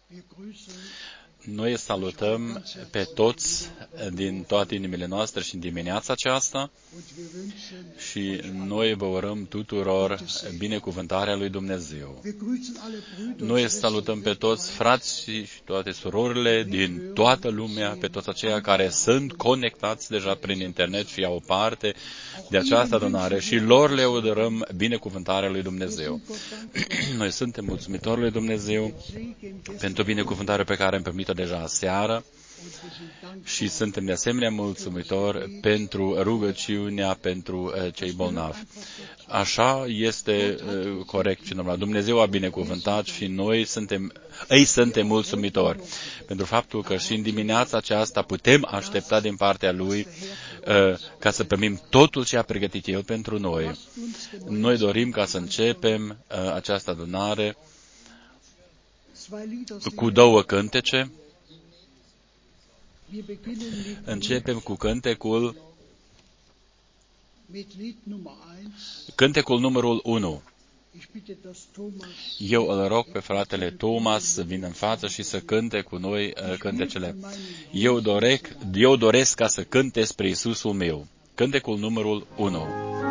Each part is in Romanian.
Noi salutăm pe toți din toate inimile noastre și în dimineața aceasta și noi vă urăm tuturor binecuvântarea lui Dumnezeu. Noi salutăm pe toți frații și toate surorile din toată lumea, pe toți aceia care sunt conectați deja prin internet și iau parte de această adunare și lor le urăm binecuvântarea lui Dumnezeu. Noi suntem mulțumitori lui Dumnezeu pentru binecuvântarea pe care am primit-o deja aseară și suntem de asemenea mulțumitori pentru rugăciunea pentru cei bolnavi. Așa este corect și normal. Dumnezeu a binecuvântat și noi suntem mulțumitori pentru faptul că și în dimineața aceasta putem aștepta din partea Lui ca să primim totul ce a pregătit El pentru noi. Noi dorim ca să începem această adunare cu două cântece. Începem cu cântecul numărul 1. Eu îl rog pe fratele Thomas să vină în față și să cânte cu noi cântecele. Eu doresc ca să cânte spre Iisusul meu. Cântecul numărul 1.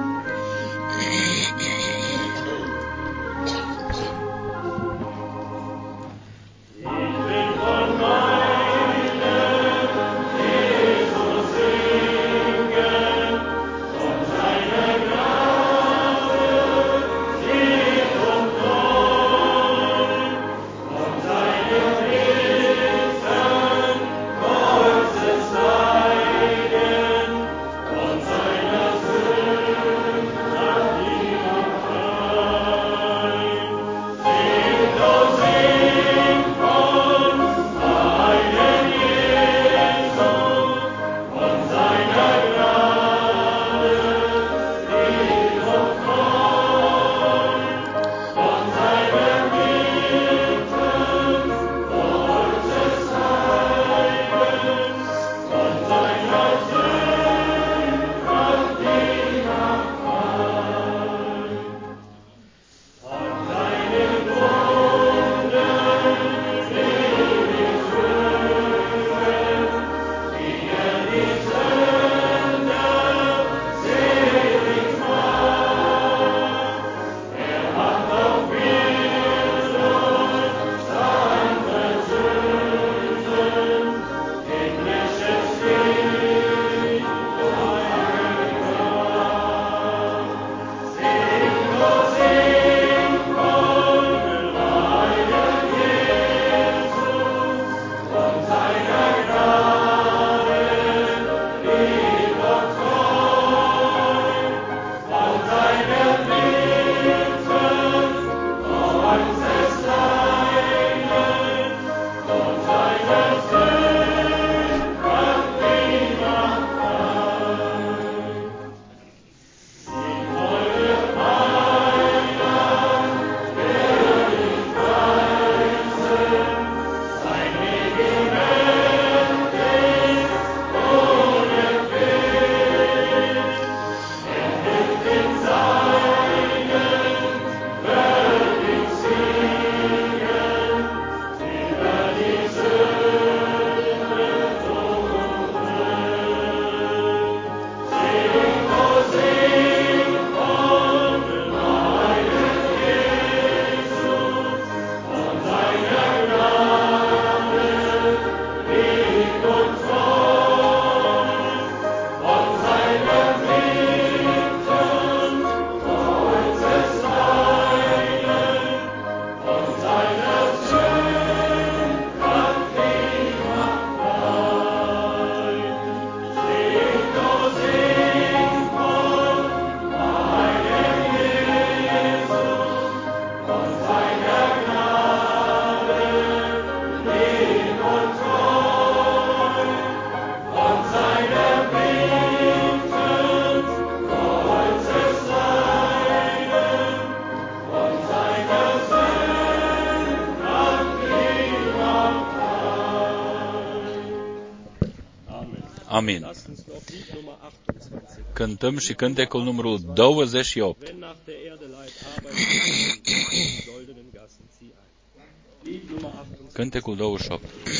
Amin. Cântăm și cântecul numărul 28. Cântecul 28.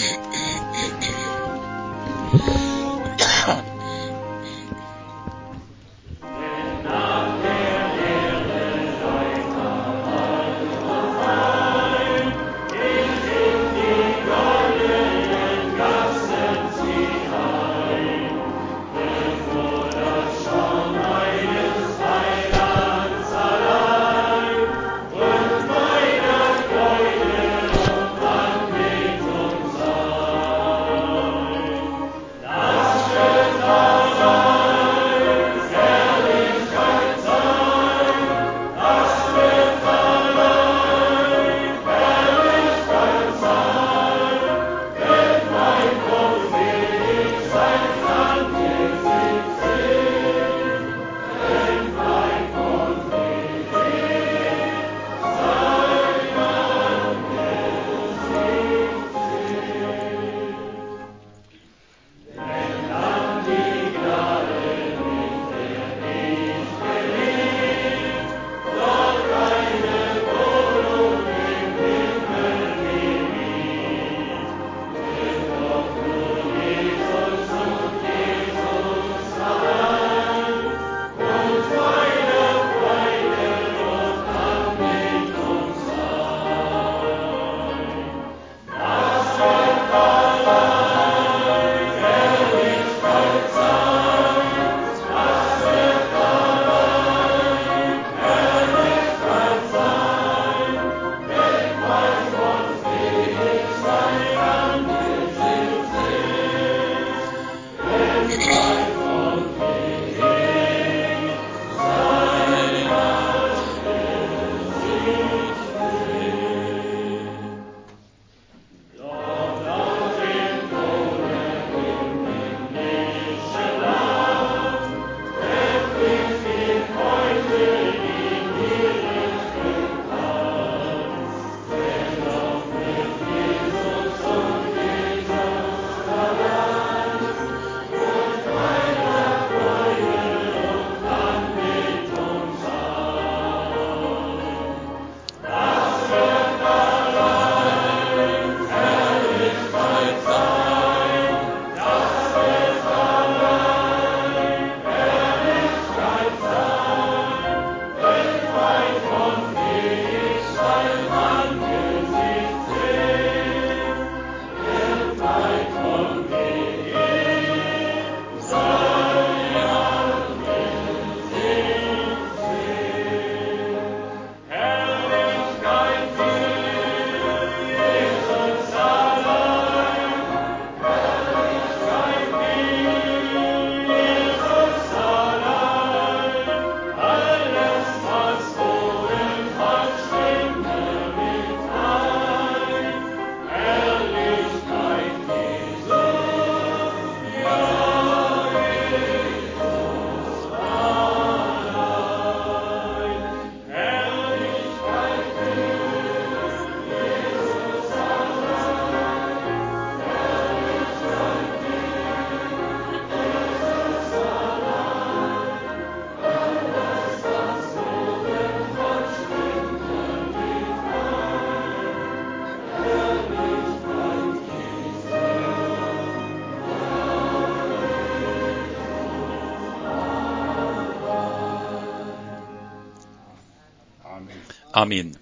Amin.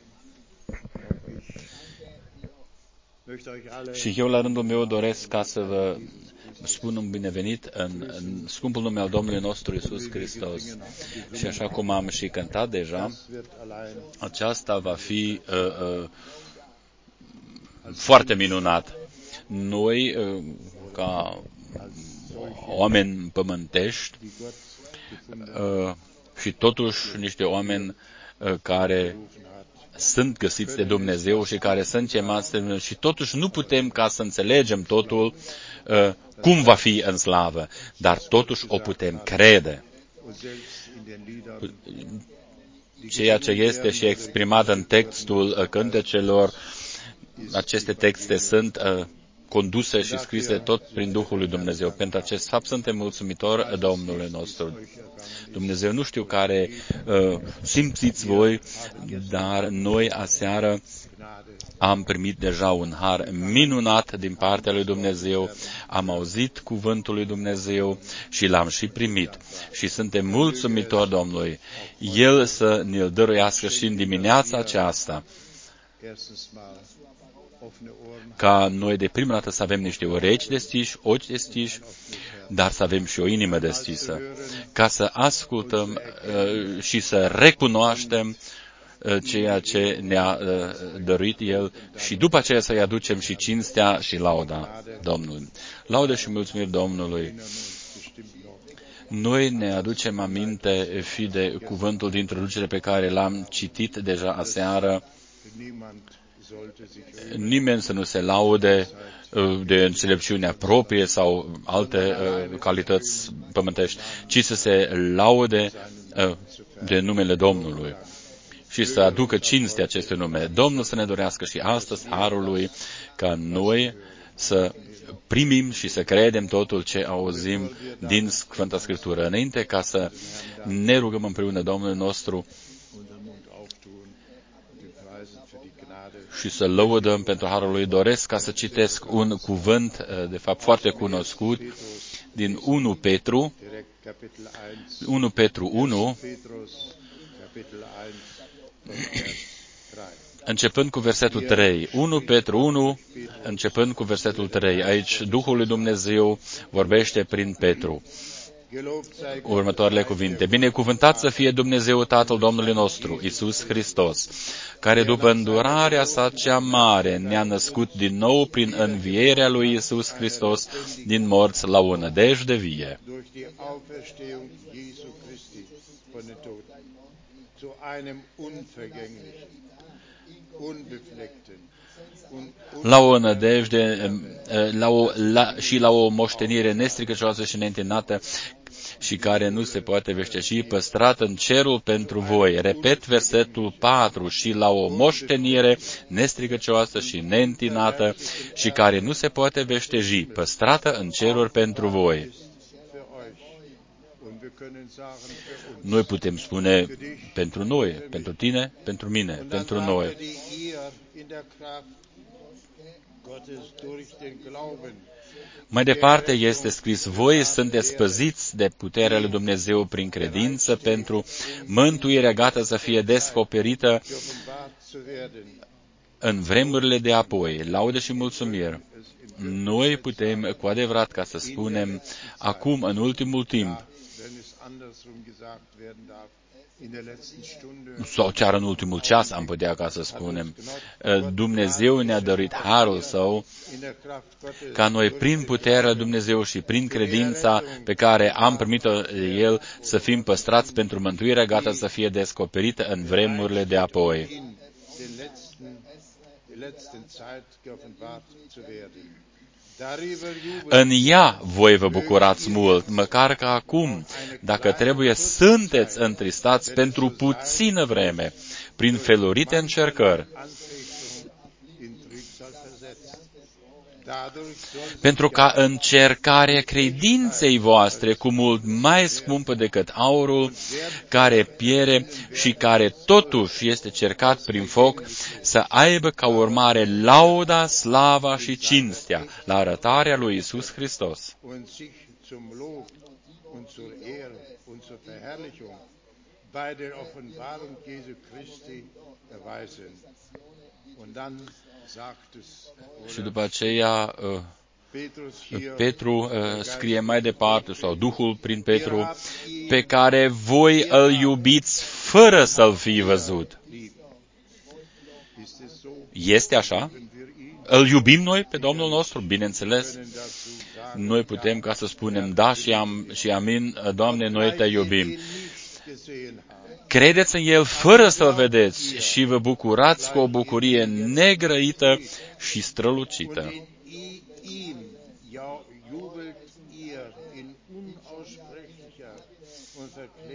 Și eu, la rândul meu, doresc ca să vă spun un binevenit în scumpul nume al Domnului nostru Iisus Hristos. Și așa cum am și cântat deja, aceasta va fi foarte minunat. Noi, ca oameni pământești, și totuși niște oameni care sunt găsiți de Dumnezeu și care sunt chemați de Dumnezeu și totuși nu putem ca să înțelegem totul cum va fi în slavă, dar totuși o putem crede. Ceea ce este și exprimat în textul cântecelor, aceste texte sunt conduse și scrise tot prin Duhul lui Dumnezeu. Pentru acest fapt suntem mulțumitori Domnului nostru. Dumnezeu, nu știu care simțiți voi, dar noi aseară am primit deja un har minunat din partea lui Dumnezeu, am auzit cuvântul lui Dumnezeu și l-am și primit. Și suntem mulțumitori Domnului. El să ne-l dăruiască și în dimineața aceasta, ca noi de prima dată să avem niște urechi deschiși, ochi deschiși, dar să avem și o inimă deschisă, ca să ascultăm și să recunoaștem ceea ce ne-a dăruit El și după aceea să-i aducem și cinstea și lauda Domnului. Laudă și mulțumiri Domnului. Noi ne aducem aminte fi de cuvântul de introducere pe care l-am citit deja aseară. Nimeni să nu se laude de înțelepciunea proprie sau alte calități pământești, ci să se laude de numele Domnului și să aducă cinste acestui nume. Domnul să ne dorească și astăzi harul lui ca noi să primim și să credem totul ce auzim din Sfânta Scriptură. Înainte ca să ne rugăm împreună Domnul nostru și să lăudăm pentru harul lui, doresc ca să citesc un cuvânt, de fapt foarte cunoscut, din 1 Petru 1, începând cu versetul 3. 1 Petru 1, începând cu versetul 3. Aici Duhul lui Dumnezeu vorbește prin Petru. Următoarele cuvinte. Binecuvântat să fie Dumnezeu Tatăl Domnului nostru, Iisus Hristos, care după îndurarea sa cea mare ne-a născut din nou prin învierea lui Iisus Hristos din morți la o nădejde vie. La o nădejde și la o moștenire nestricăcioasă și neîntinată și care nu se poate veșteji, păstrată în cerul pentru voi. Repet versetul 4, și la o moștenire nestricăcioasă și neîntinată și care nu se poate veșteji, păstrată în ceruri pentru voi. Noi putem spune pentru noi, pentru tine, pentru mine, pentru noi. Mai departe este scris, voi sunteți păziți de puterea lui Dumnezeu prin credință pentru mântuirea gata să fie descoperită în vremurile de apoi. Laudă și mulțumiri. Noi putem cu adevărat ca să spunem acum, în ultimul timp, sau chiar în ultimul ceas am putea ca să spunem, Dumnezeu ne-a dăruit harul Său ca noi prin puterea lui Dumnezeu și prin credința pe care am primit-o de El să fim păstrați pentru mântuirea gata să fie descoperită în vremurile de apoi. În ea voi vă bucurați mult, măcar că acum, dacă trebuie, sunteți întristați pentru puțină vreme, prin felurite încercări, pentru ca încercarea credinței voastre, cu mult mai scumpă decât aurul, care piere și care totuși este cercat prin foc, să aibă ca urmare lauda, slava și cinstea la arătarea lui Iisus Hristos. Și după aceea Petru scrie mai departe, sau Duhul prin Petru, pe care voi îl iubiți fără să-l fi văzut. Este așa? Îl iubim noi pe Domnul nostru? Bineînțeles. Noi putem ca să spunem da și amin, Doamne, noi te iubim. Credeți în El fără să-L vedeți și vă bucurați cu o bucurie negrăită și strălucită.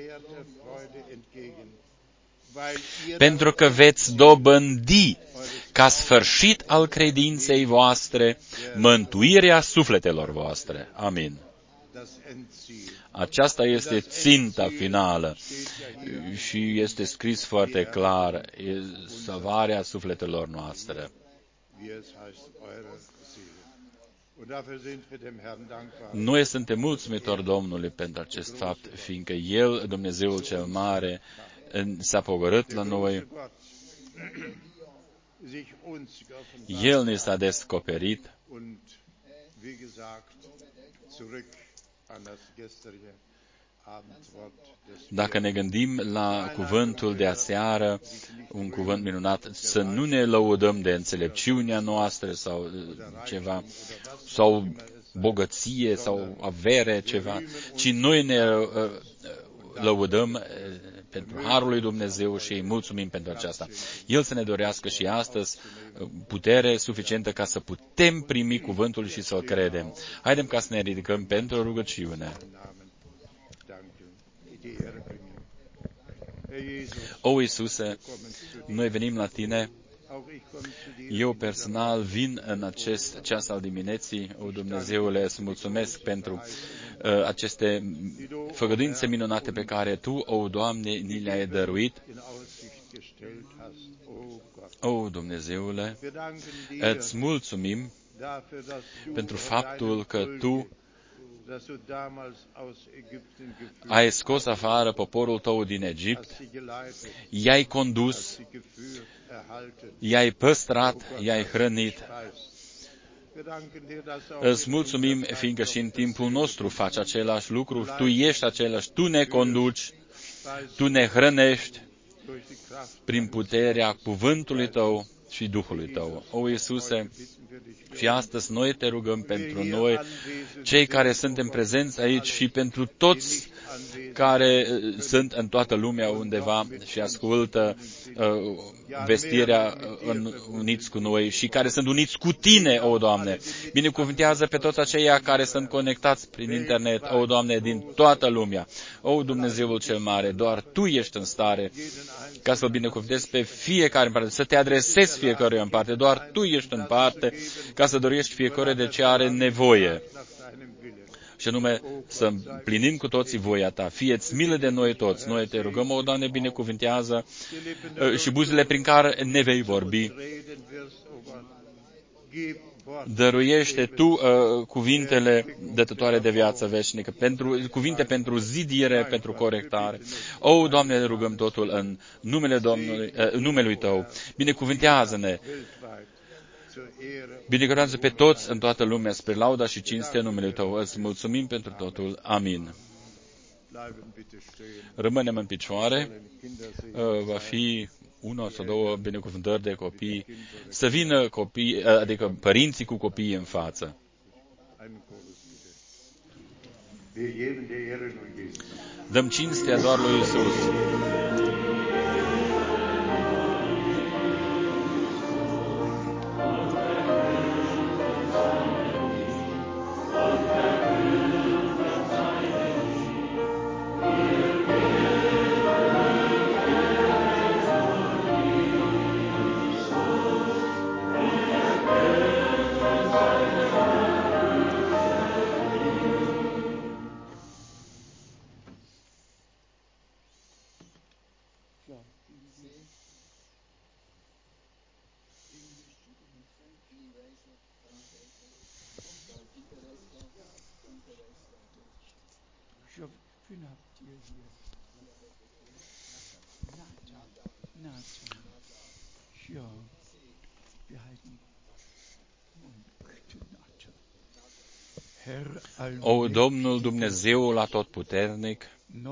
Pentru că veți dobândi ca sfârșit al credinței voastre, mântuirea sufletelor voastre. Amin. Aceasta este ținta finală și este scris foarte clar, salvarea sufletelor noastre. Noi suntem mulțumitori Domnului pentru acest fapt, fiindcă El, Dumnezeul cel Mare, s-a pogorât la noi. El ne s-a descoperit. Dacă ne gândim la cuvântul de aseară, un cuvânt minunat, să nu ne lăudăm de înțelepciunea noastră sau ceva, sau bogăție sau avere, ceva, ci noi ne lăudăm pentru harul lui Dumnezeu și îi mulțumim pentru aceasta. El să ne dorească și astăzi putere suficientă ca să putem primi cuvântul și să-l credem. Haidem ca să ne ridicăm pentru rugăciune. O, Iisuse, noi venim la Tine. Eu personal vin în acest ceas al dimineții. O, Dumnezeule, îți mulțumesc pentru aceste făgăduințe minunate pe care Tu, o, Doamne, ni le-ai dăruit. O, Dumnezeule, îți mulțumim pentru faptul că Tu ai scos afară poporul Tău din Egipt, i-ai condus, i-ai păstrat, i-ai hrănit. Îți mulțumim, fiindcă și în timpul nostru faci același lucru, Tu ești același, Tu ne conduci, Tu ne hrănești prin puterea cuvântului Tău și Duhului Tău. O, Iisuse, și astăzi noi Te rugăm pentru noi, cei care suntem prezenți aici și pentru toți care sunt în toată lumea undeva și ascultă vestirea uniți cu noi și care sunt uniți cu Tine, o, Doamne. Binecuvântează pe toți aceia care sunt conectați prin internet, o, Doamne, din toată lumea. O, Dumnezeul cel Mare, doar Tu ești în stare ca să-L binecuvântezi pe fiecare în parte, să Te adresezi fiecăruia în parte, doar Tu ești în parte ca să dorești fiecare de ce are nevoie. Și anume să împlinim cu toții voia Ta. Fie-ți milă de noi toți. Noi Te rugăm, o, Doamne, binecuvintează și buzele prin care ne vei vorbi. Dăruiește Tu cuvintele dătătoare de viață veșnică, cuvinte pentru zidire, pentru corectare. O, Doamne, ne rugăm totul în numelui Tău. Binecuvintează-ne. Binecuvântează pe toți în toată lumea spre lauda și cinstea numele Tău. Îți mulțumim pentru totul. Amin. Rămânem în picioare. Va fi una sau două binecuvântări de copii. Să vină copii, adică părinții cu copiii în față. Dăm cinstea doar lui Iisus. O, Domnul Dumnezeul atotputernic,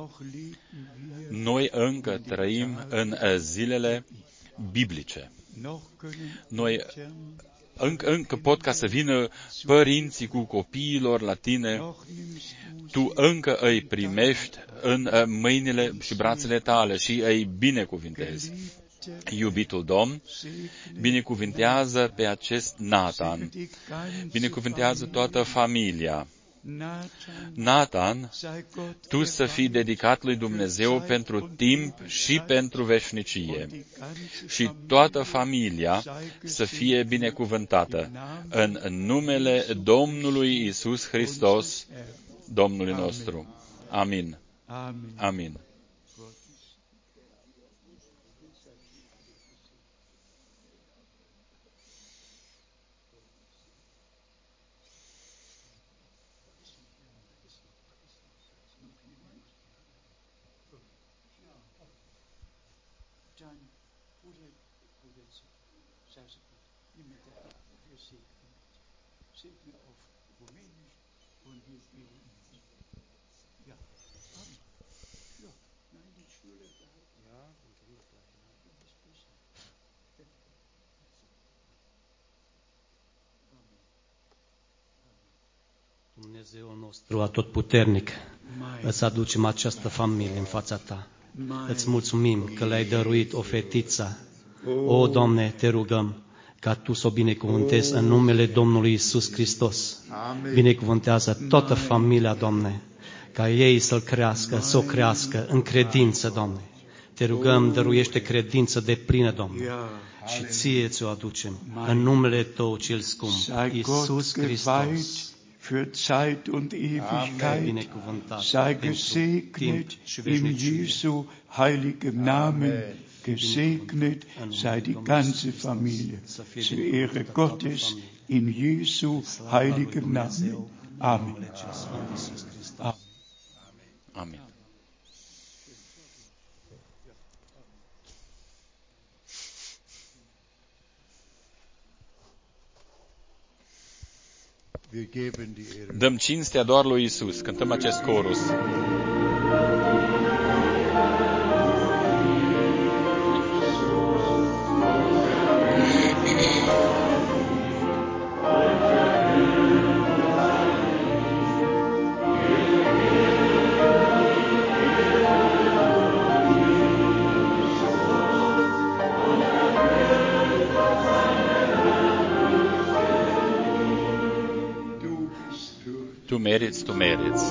noi încă trăim în zilele biblice. Noi încă pot ca să vină părinții cu copiilor la Tine. Tu încă îi primești în mâinile și brațele Tale și îi binecuvintezi. Iubitul Domn, binecuvintează pe acest Nathan, binecuvintează toată familia, Nathan, tu să fii dedicat lui Dumnezeu pentru timp și pentru veșnicie. Și toată familia să fie binecuvântată în numele Domnului Iisus Hristos, Domnului nostru. Amin. Amin. Dumnezeul nostru atotputernic, îți aducem această familie în fața ta. Îți mulțumim că le-ai dăruit o fetiță. O, Doamne, te rugăm ca Tu să o binecuvântezi în numele Domnului Iisus Hristos. Binecuvântează toată familia, Doamne, ca ei să-L crească, să o crească în credință, Doamne. Te rugăm, dăruiește credință deplină, Doamne, și Ție ți-o aducem în numele Tău cel scump, Iisus Hristos. Für Zeit und Ewigkeit sei gesegnet in Jesu heiligem Namen, gesegnet sei die ganze Familie, zur Ehre Gottes in Jesu heiligem Namen. Amen. Amin. Dăm cinstea doar lui Iisus. Cântăm acest chorus. Tu meriți, tu meriți.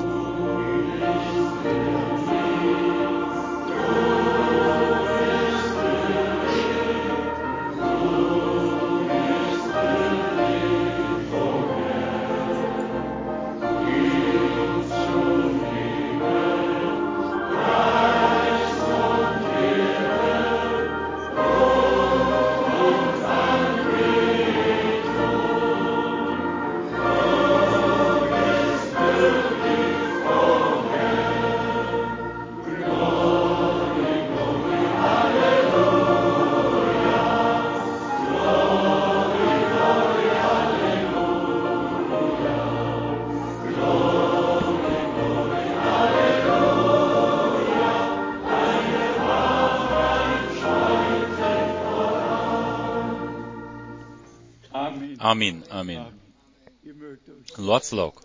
Amin, amin. Luați loc.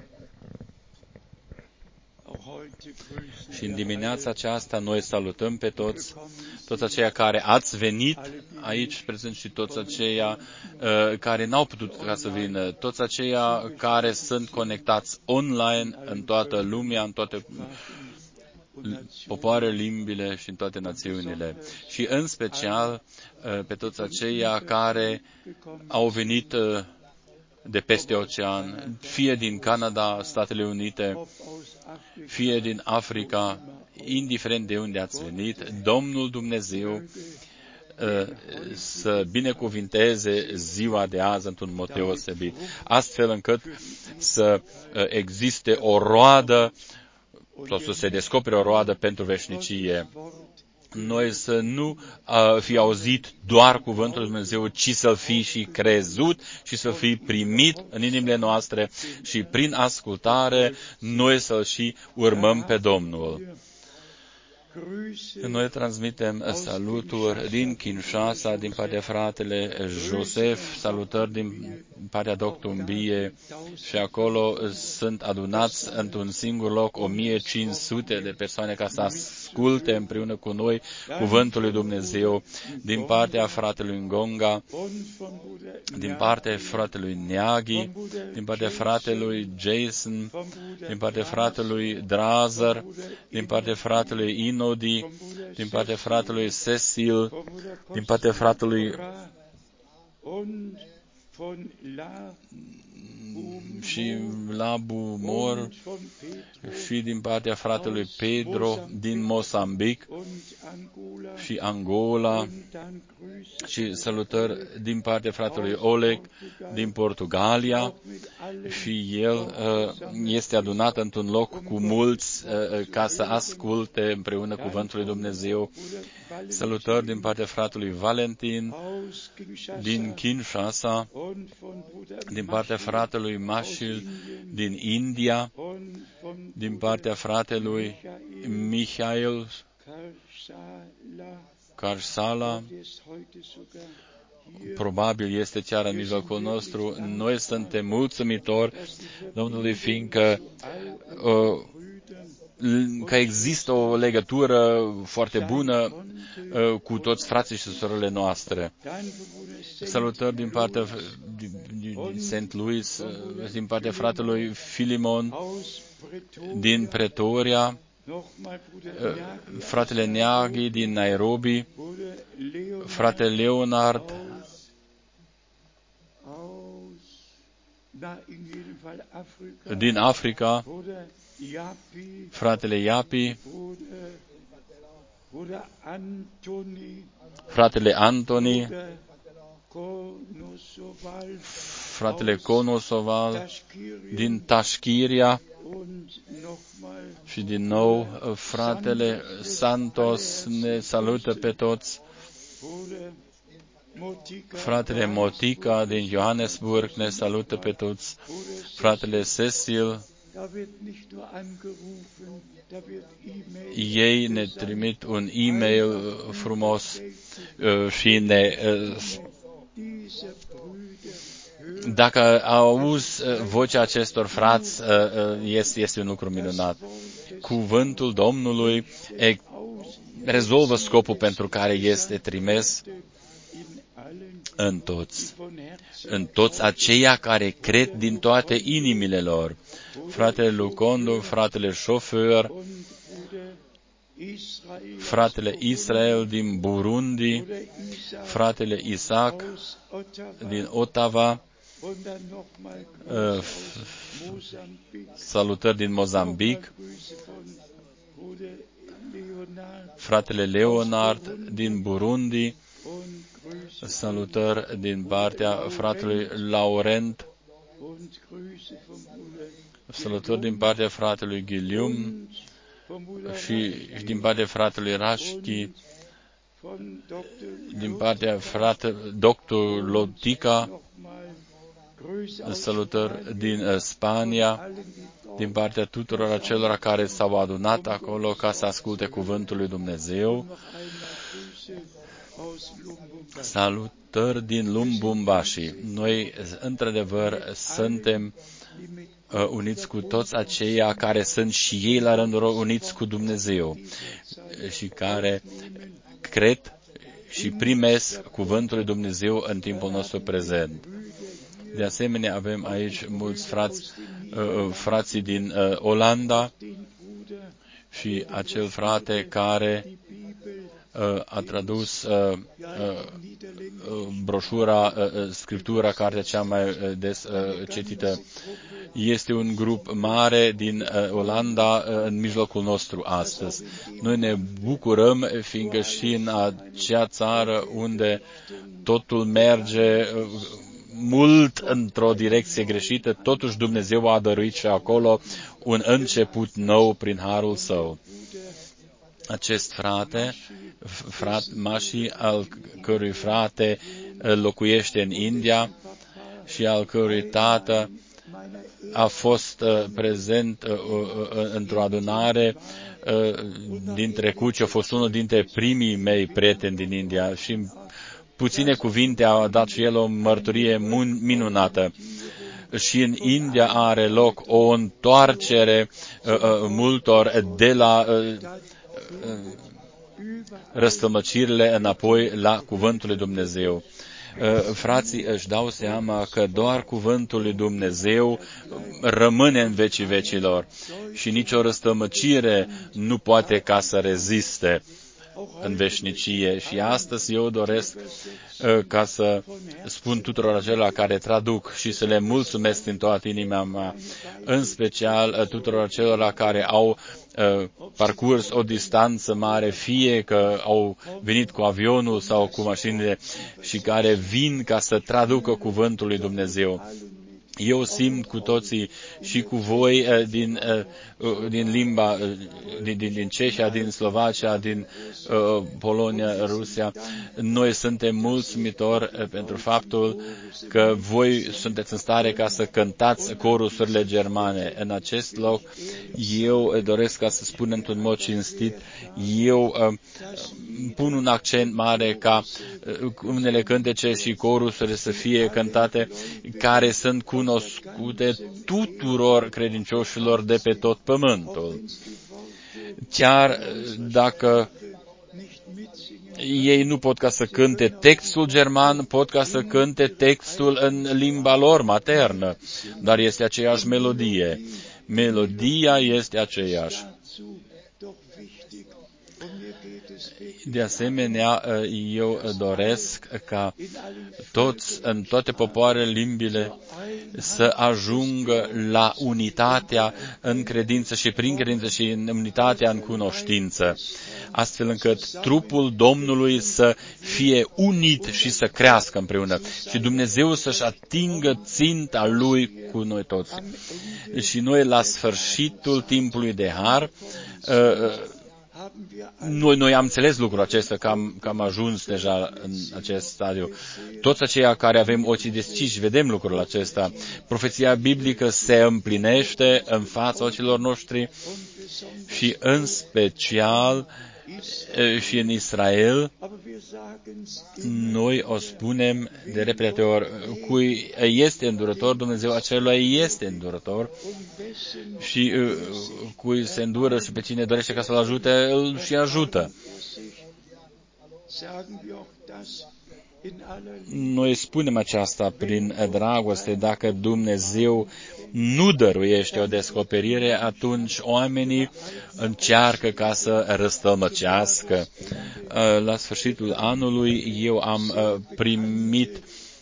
Și în dimineața aceasta noi salutăm pe toți aceia care ați venit aici prezent și toți aceia care n-au putut ca să vină, toți aceia care sunt conectați online în toată lumea, în toate popoarele, limbile și în toate națiunile. Și în special pe toți aceia care au venit de peste ocean, fie din Canada, Statele Unite, fie din Africa, indiferent de unde ați venit, Domnul Dumnezeu să binecuvinteze ziua de azi într-un mod deosebit, astfel încât să existe o roadă sau să se descopere o roadă pentru veșnicie. Noi să nu fi auzit doar cuvântul lui Dumnezeu, ci să fi și crezut și să fi primit în inimile noastre și prin ascultare noi să-L și urmăm pe Domnul. Noi transmitem saluturi din Kinshasa, din partea fratele Joseph, salutări din partea doctor Mbie și acolo sunt adunați într-un singur loc 1500 de persoane ca să asculte împreună cu noi cuvântul lui Dumnezeu, din partea fratelui Ngonga, din partea fratelui Neagi, din partea fratelui Jason, din partea fratelui Drazer, din partea fratelui Inodi, din partea fratelui Cecil, din partea fratelui și Labu Mor și din partea fratelui Pedro din Mozambic și Angola și salutări din partea fratelui Oleg din Portugalia și el este adunat într-un loc cu mulți ca să asculte împreună cuvântul lui Dumnezeu. Salutări din partea fratelui Valentin din Kinshasa, din partea fratelui Mashil din India, din partea fratelui Michael Karsala, probabil este chiar în mijlocul nostru. Noi suntem mulțumitori Domnului, fiindcă că există o legătură foarte bună cu toți frații și surorile noastre. Salutări din partea din St. Louis, din partea fratelui Filimon din Pretoria, fratele Neagi din Nairobi, fratele Leonard din Africa, fratele Iapi, fratele Antoni, fratele Konosoval din Tashkiria și din nou fratele Santos ne salută pe toți, fratele Motica din Johannesburg ne salută pe toți, fratele Cecil, ei ne trimit un e-mail frumos și ne dacă auzi vocea acestor frați, este un lucru minunat. Cuvântul Domnului rezolvă scopul pentru care este trimis în toți aceia care cred din toate inimile lor. Fratele Lucondo, fratele Șofer, fratele Israel din Burundi, fratele Isaac din Ottawa, salutări din Mozambic, fratele Leonard din Burundi, salutări din partea fratelui Laurent, salutări din partea fratelui Ghilium și din partea fratelui Rașchi, din partea fratelui Dr. Lotica, salutări din Spania, din partea tuturor acelora care s-au adunat acolo ca să asculte cuvântul lui Dumnezeu. Salutări din Lumbumbashi. Noi, într-adevăr, suntem uniți cu toți aceia care sunt și ei la rândul lor uniți cu Dumnezeu și care cred și primesc cuvântul lui Dumnezeu în timpul nostru prezent. De asemenea, avem aici mulți frații din Olanda și acel frate care a tradus broșura, scriptura, cartea cea mai des citită. Este un grup mare din Olanda în mijlocul nostru astăzi. Noi ne bucurăm, fiindcă și în acea țară unde totul merge mult într-o direcție greșită, totuși Dumnezeu a dăruit și acolo un început nou prin harul său. Acest frate Mashi, al cărui frate locuiește în India și al cărui tată a fost prezent într-o adunare din trecut și a fost unul dintre primii mei prieteni din India și în puține cuvinte a dat și el o mărturie minunată. Și în India are loc o întoarcere multor de la răstămăcirile înapoi la Cuvântul lui Dumnezeu. Frații își dau seama că doar Cuvântul lui Dumnezeu rămâne în vecii vecilor și nicio răstămăcire nu poate ca să reziste în veșnicie. Și astăzi eu doresc ca să spun tuturor acelora care traduc și să le mulțumesc din toată inima mea, în special tuturor acelora care au parcurs o distanță mare, fie că au venit cu avionul sau cu mașinile și care vin ca să traducă Cuvântul lui Dumnezeu. Eu simt cu toții și cu voi din limba, din Cehia, din Slovacia, din Polonia, Rusia. Noi suntem mulțumitori pentru faptul că voi sunteți în stare ca să cântați corusurile germane. În acest loc, eu doresc ca să spun într-un mod cinstit, eu pun un accent mare ca unele cântece și corusurile să fie cântate care sunt cunoscute tuturor credincioșilor de pe tot pământul. Chiar dacă ei nu pot ca să cânte textul german, pot ca să cânte textul în limba lor maternă, dar este aceeași melodie. Melodia este aceeași. De asemenea, eu doresc ca toți, în toate popoarele, limbile, să ajungă la unitatea în credință și prin credință și în unitatea în cunoștință, astfel încât trupul Domnului să fie unit și să crească împreună și Dumnezeu să-și atingă ținta Lui cu noi toți. Și noi, la sfârșitul timpului de har, Noi am înțeles lucrul acesta, că am ajuns deja în acest stadiu. Toți aceia care avem ochii deschiși, vedem lucrul acesta. Profeția biblică se împlinește în fața ochilor noștri și în special și în Israel, noi o spunem de repetate ori, cui este îndurător, Dumnezeu acelui este îndurător și cui se îndură și pe cine dorește ca să-l ajute, îl și ajută. Noi spunem aceasta prin dragoste. Dacă Dumnezeu nu dăruiește o descoperire, atunci oamenii încearcă ca să răstălmăcească. La sfârșitul anului eu am primit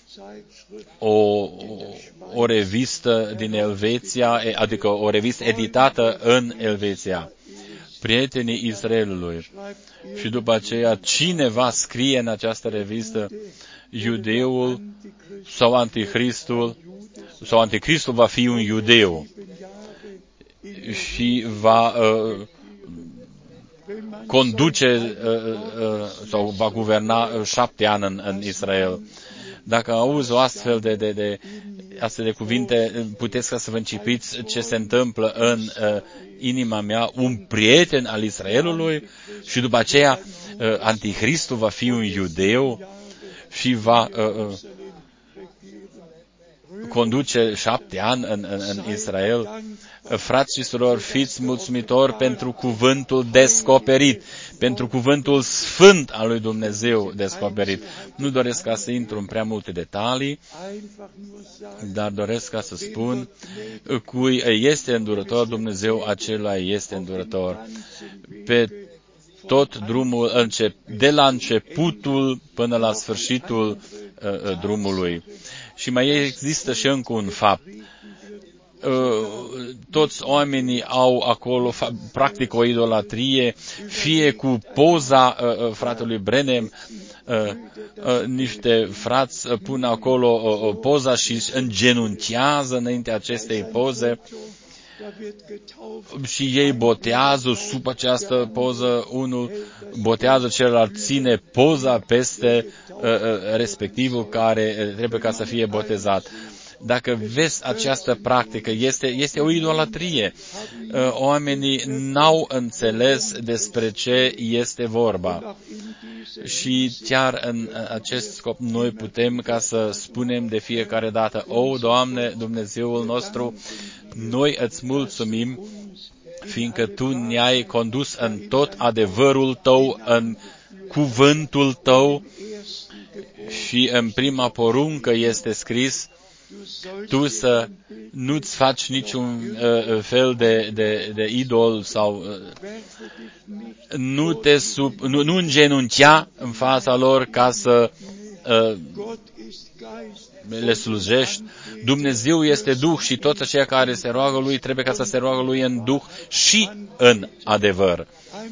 o revistă din Elveția, adică o revistă editată în Elveția, Prietenii Israelului. Și după aceea, cineva scrie în această revistă, iudeul sau anticristul, sau anticristul va fi un iudeu și va conduce sau va guverna 7 ani în Israel. Dacă auzi o astfel de cuvinte, puteți ca să vă încipiți ce se întâmplă în inima mea, un prieten al Israelului și după aceea anticristul va fi un iudeu și va conduce 7 ani în Israel. Frați și surori, fiți mulțumitori pentru cuvântul descoperit, pentru cuvântul sfânt al lui Dumnezeu descoperit. Nu doresc ca să intru în prea multe detalii, dar doresc ca să spun cui este îndurător Dumnezeu, acela este îndurător. Pe tot drumul, de la începutul până la sfârșitul drumului. Și mai există și încă un fapt. Toți oamenii au acolo, practic, o idolatrie, fie cu poza fratelui Branham, niște frați pun acolo poza și îngenunchează înaintea acestei poze și ei botează sub această poză, unul botează, celălalt ține poza peste respectivul care trebuie ca să fie botezat. Dacă vezi această practică, este o idolatrie. Oamenii n-au înțeles despre ce este vorba. Și chiar în acest scop noi putem ca să spunem de fiecare dată: O, Doamne, Dumnezeul nostru, noi îți mulțumim, fiindcă Tu ne-ai condus în tot adevărul Tău, în cuvântul Tău, și în prima poruncă este scris: Tu să nu-ți faci niciun fel de idol sau nu îngenunchea în fața lor ca să le slujești. Dumnezeu este Duh și toți aceia care se roagă Lui trebuie ca să se roagă Lui în Duh și în adevăr.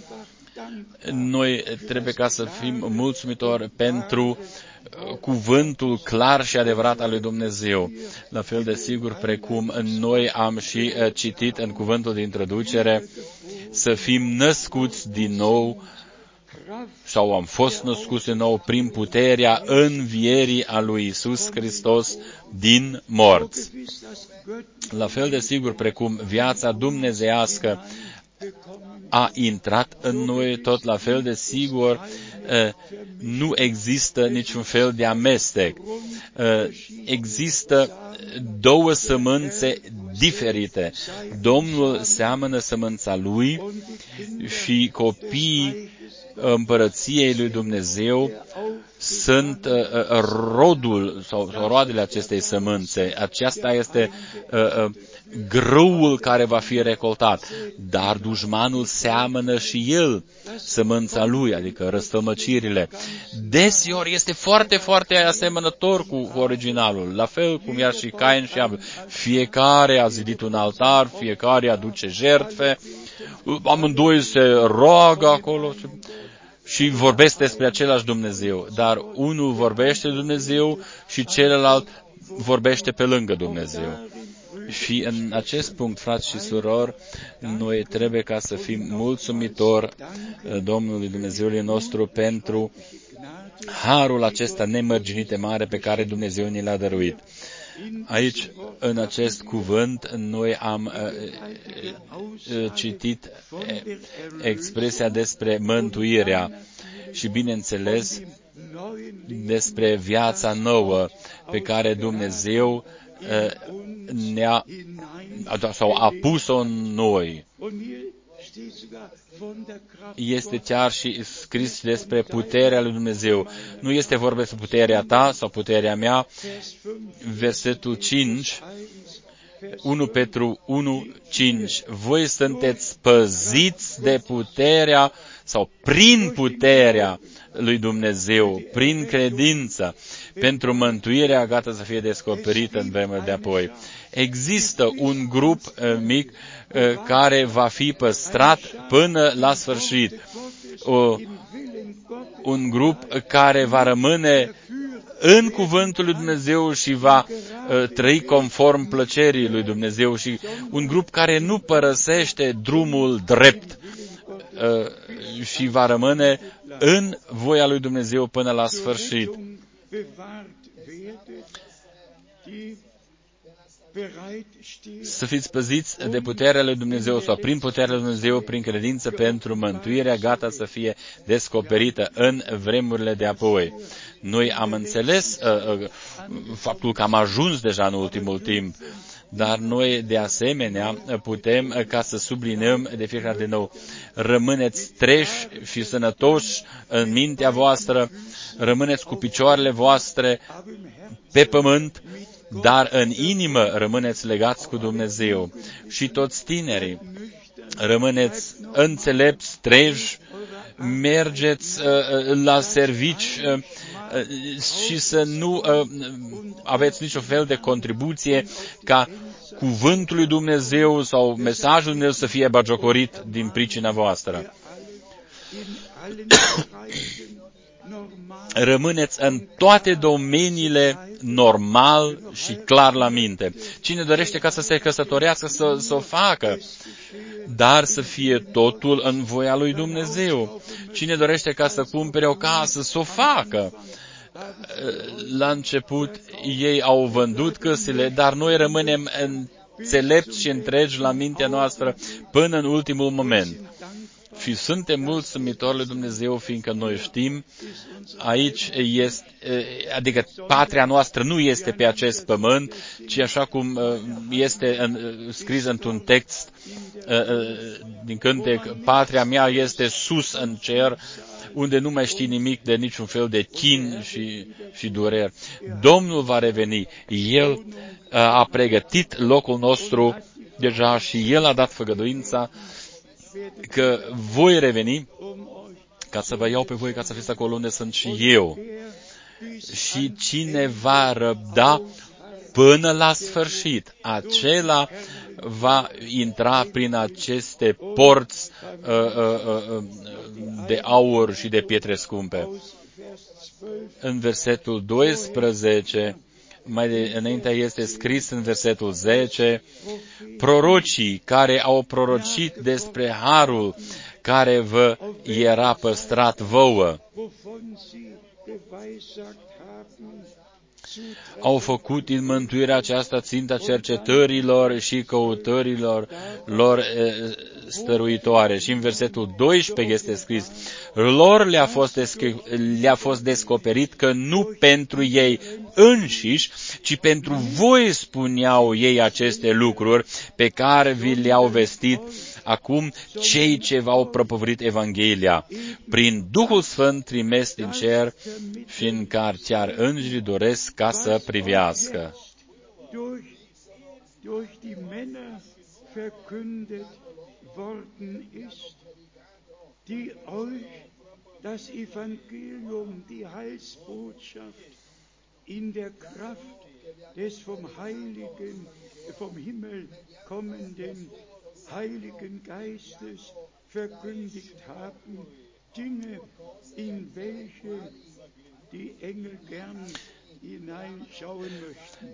Noi trebuie ca să fim mulțumitori pentru cuvântul clar și adevărat al lui Dumnezeu. La fel de sigur precum noi am și citit în cuvântul de introducere, să fim născuți din nou sau am fost născuți din nou prin puterea învierii a lui Iisus Hristos din morți. La fel de sigur precum viața dumnezeiască a intrat în noi, tot la fel de sigur nu există niciun fel de amestec. Există două sămânțe diferite. Domnul seamănă sămânța Lui și copiii împărăției lui Dumnezeu sunt rodul sau roadele acestei sămânțe. Aceasta este grâul care va fi recoltat. Dar dușmanul seamănă și el sămânța lui, adică răstălmăcirile. Deseori este foarte, foarte asemănător cu originalul, la fel cum era și Cain și Abel. Fiecare a zidit un altar, fiecare aduce jertfe, amândoi se roagă acolo și vorbesc despre același Dumnezeu, dar unul vorbește de Dumnezeu și celălalt vorbește pe lângă Dumnezeu. Și în acest punct, frați și surori, noi trebuie ca să fim mulțumitori Domnului Dumnezeului nostru pentru harul acesta nemărginit de mare pe care Dumnezeu ne l-a dăruit. Aici, în acest cuvânt, noi am citit expresia despre mântuirea și, bineînțeles, despre viața nouă pe care Dumnezeu a pus-o în noi. Este chiar și scris despre puterea lui Dumnezeu. Nu este vorba despre puterea ta sau puterea mea. Versetul 5, 1 Petru 1:5. Voi sunteți păziți de puterea sau prin puterea lui Dumnezeu, prin credință, pentru mântuirea gata să fie descoperită în vremuri de apoi. Există un grup mic care va fi păstrat până la sfârșit. Un grup care va rămâne în cuvântul lui Dumnezeu și va trăi conform plăcerii lui Dumnezeu, și un grup care nu părăsește drumul drept și va rămâne în voia lui Dumnezeu până la sfârșit. Să fiți păziți de puterea lui Dumnezeu sau prin puterea lui Dumnezeu, prin credință, pentru mântuirea gata să fie descoperită în vremurile de apoi. Noi am înțeles faptul că am ajuns deja în ultimul timp, dar noi de asemenea putem ca să subliniem de fiecare de nou: rămâneți treși și sănătoși în mintea voastră, rămâneți cu picioarele voastre pe pământ, dar în inimă rămâneți legați cu Dumnezeu. Și toți tinerii, rămâneți înțelepți, treji, mergeți la servici și să nu aveți niciun fel de contribuție ca cuvântul lui Dumnezeu sau mesajul lui Dumnezeu să fie bagiocorit din pricina voastră. Rămâneți în toate domeniile normal și clar la minte. Cine dorește ca să se căsătorească să o facă, dar să fie totul în voia lui Dumnezeu. Cine dorește ca să cumpere o casă, să o facă. la început ei au vândut căsile, dar noi rămânem înțelepți și întregi la mintea noastră până în ultimul moment. Și suntem mulțumitori lui Dumnezeu, fiindcă noi știm, aici este, adică patria noastră nu este pe acest pământ, ci așa cum este scris într-un text din cântec, patria mea este sus în cer, unde nu mai știi nimic de niciun fel de chin și dureri. Domnul va reveni. El a pregătit locul nostru deja și El a dat făgăduința că voi reveni ca să vă iau pe voi, ca să fiți acolo unde sunt și eu. Și cine va răbda până la sfârșit, acela va intra prin aceste porți de aur și de pietre scumpe. În versetul 12, mai înainte este scris în versetul 10, prorocii care au prorocit despre harul care vă era păstrat vouă, au făcut din mântuirea aceasta ținta cercetărilor și căutărilor lor stăruitoare. Și în versetul 12 este scris, lor le-a fost descoperit că nu pentru ei înșiși, ci pentru voi spuneau ei aceste lucruri pe care vi le-au vestit acum cei ce v-au propovăduit Evanghelia, prin Duhul Sfânt trimis din cer, fiindcă chiar îngerii doresc ca să privească. Durch die Männer verkündet worden ist, die euch das Evangelium, die Heilsbotschaft in der Kraft des vom Himmel kommenden Heiligen Geistes verkündigt haben, Dinge, in welche die Engel gern hineinschauen möchten.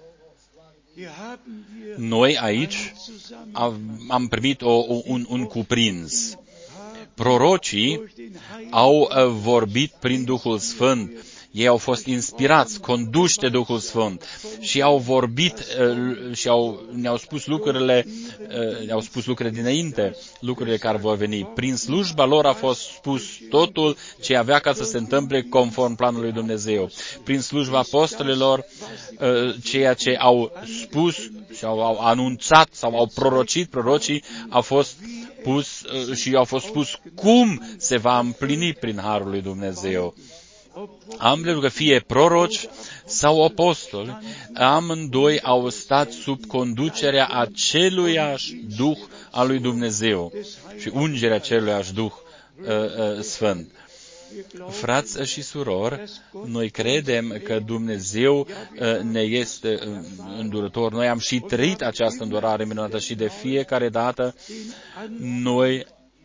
Noi aici am primit un cuprins. Prorocii au vorbit prin Duhul Sfânt. Ei au fost inspirați, conduși de Duhul Sfânt și au vorbit și ne-au spus lucrurile dinainte, lucrurile care vor veni. Prin slujba lor a fost spus totul ce avea ca să se întâmple conform planului Dumnezeu. Prin slujba apostolilor, ceea ce au spus și au anunțat sau au prorocit prorocii a fost pus și au fost spus cum se va împlini prin harul lui Dumnezeu. Ambele, că fie proroci sau apostoli, amândoi au stat sub conducerea aceluiași Duh al lui Dumnezeu și ungerea aceluiași Duh Sfânt. Frați și surori, noi credem că Dumnezeu ne este îndurător. Noi am și trăit această îndurare minunată și de fiecare dată noi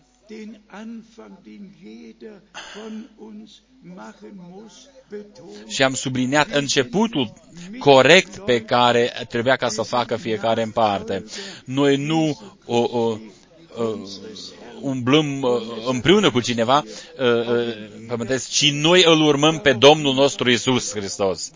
și am subliniat începutul corect pe care trebuia ca să facă fiecare în parte. Noi nu umblăm împreună cu cineva, ci noi îl urmăm pe Domnul nostru Iisus Hristos.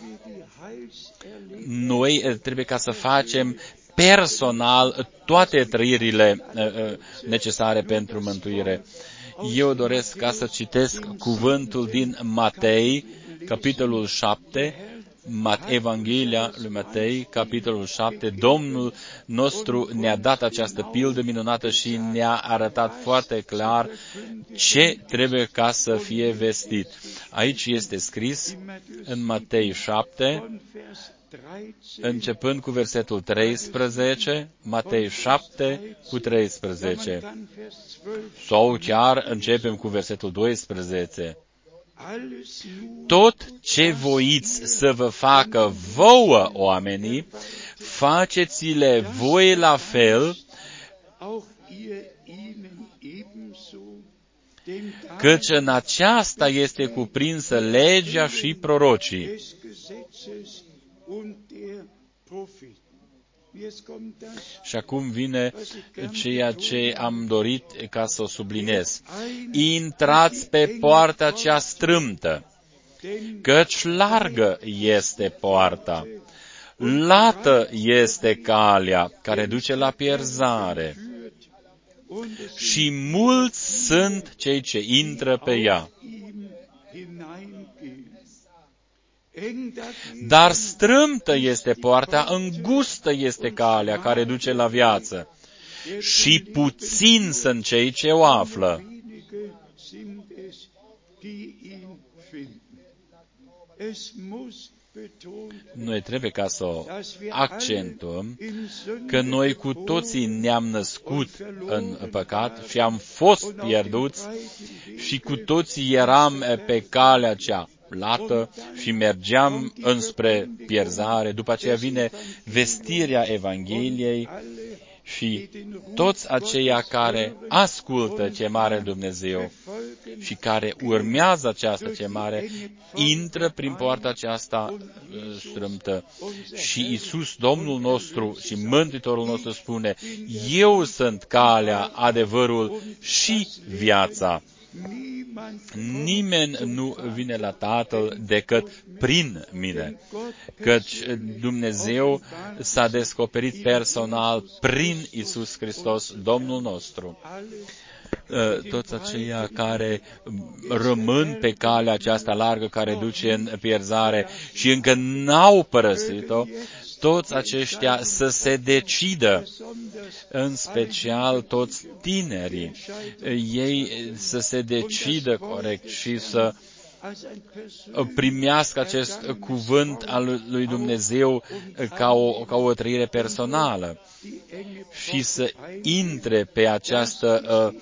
Noi trebuie ca să facem personal toate trăirile necesare pentru mântuire. Eu doresc ca să citesc cuvântul din Matei, capitolul 7, Evanghelia lui Matei, capitolul 7. Domnul nostru ne-a dat această pildă minunată și ne-a arătat foarte clar ce trebuie ca să fie vestit. Aici este scris în Matei 7, începând cu versetul 13, Matei 7 cu 13. Sau chiar începem cu versetul 12. Tot ce voiți să vă facă vouă, oamenii, faceți-le voi la fel, căci în aceasta este cuprinsă legea și prorocii. Și acum vine ceea ce am dorit ca să o subliniez. Intrați pe poarta cea strâmtă, căci largă este poarta, lată este calea care duce la pierzare și mulți sunt cei ce intră pe ea. Dar strâmtă este poarta, îngustă este calea care duce la viață și puțini sunt cei ce o află. Noi trebuie ca să accentuăm că noi cu toții ne-am născut în păcat și am fost pierduți și cu toții eram pe calea cea lată și mergeam înspre pierzare. După aceea vine vestirea Evangheliei și toți aceia care ascultă chemarea Dumnezeu și care urmează această chemare, intră prin poarta aceasta strâmtă. Și Iisus, Domnul nostru și Mântuitorul nostru spune, eu sunt calea, adevărul și viața. Nimeni nu vine la Tatăl decât prin mine, căci Dumnezeu s-a descoperit personal prin Iisus Hristos, Domnul nostru. Toți aceia care rămân pe calea aceasta largă care duce în pierzare și încă n-au părăsit-o, toți aceștia să se decidă, în special toți tinerii, ei să se decidă corect și să primească acest cuvânt al lui Dumnezeu ca o trăire personală și să intre pe această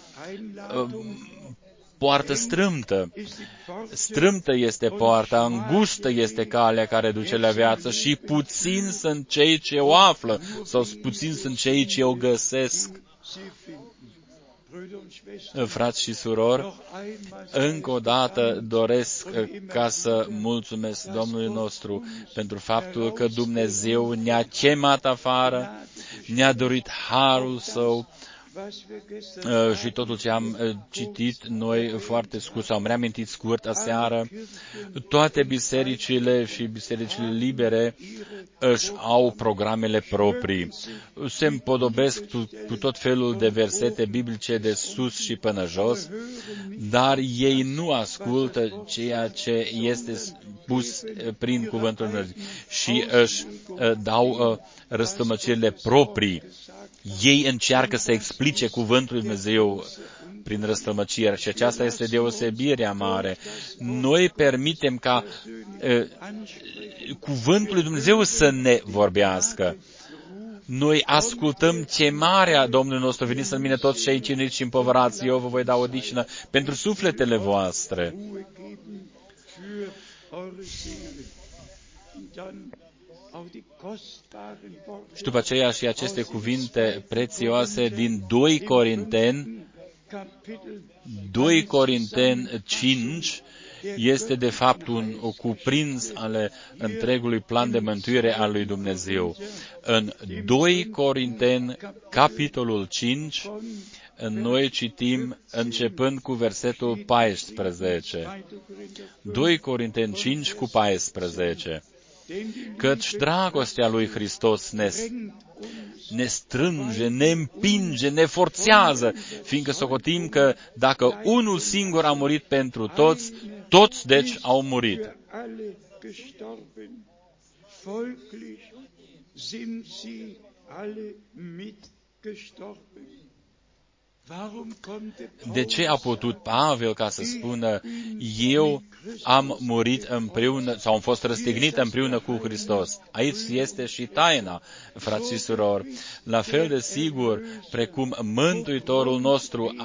poartă strâmtă. Strâmtă este poarta, îngustă este calea care duce la viață și puțini sunt cei ce o află sau puțini sunt cei ce o găsesc. Frați și surori, încă o dată doresc ca să mulțumesc Domnului nostru pentru faptul că Dumnezeu ne-a chemat afară, ne-a dorit harul Său și totul ce am citit noi foarte scurt, sau am reamintit scurt aseară, toate bisericile și bisericile libere își au programele proprii. Se împodobesc cu tot felul de versete biblice de sus și până jos, dar ei nu ascultă ceea ce este spus prin cuvântul Dumnezeu și își dau răstămăcirile proprii. Ei încearcă să explice cuvântul lui Dumnezeu prin răstămăcire și aceasta este deosebirea mare. Noi permitem ca cuvântul lui Dumnezeu să ne vorbească. Noi ascultăm chemarea Domnului nostru, veniți în mine toți cei chinuiți și împovărați, eu vă voi da odihnă pentru sufletele voastre. Și după aceea și aceste cuvinte prețioase din 2 Corinteni 5 este de fapt un cuprins ale întregului plan de mântuire al lui Dumnezeu. În 2 Corinteni, capitolul 5, noi citim începând cu versetul 14. 2 Corinteni 5 cu 14. Căci dragostea lui Hristos ne strânge, ne împinge, ne forțează, fiindcă socotim că dacă unul singur a murit pentru toți, toți deci au murit. De ce a putut Pavel ca să spună, eu am murit împreună, sau am fost răstignit împreună cu Hristos? Aici este și taina, frați și surori. La fel de sigur, precum Mântuitorul nostru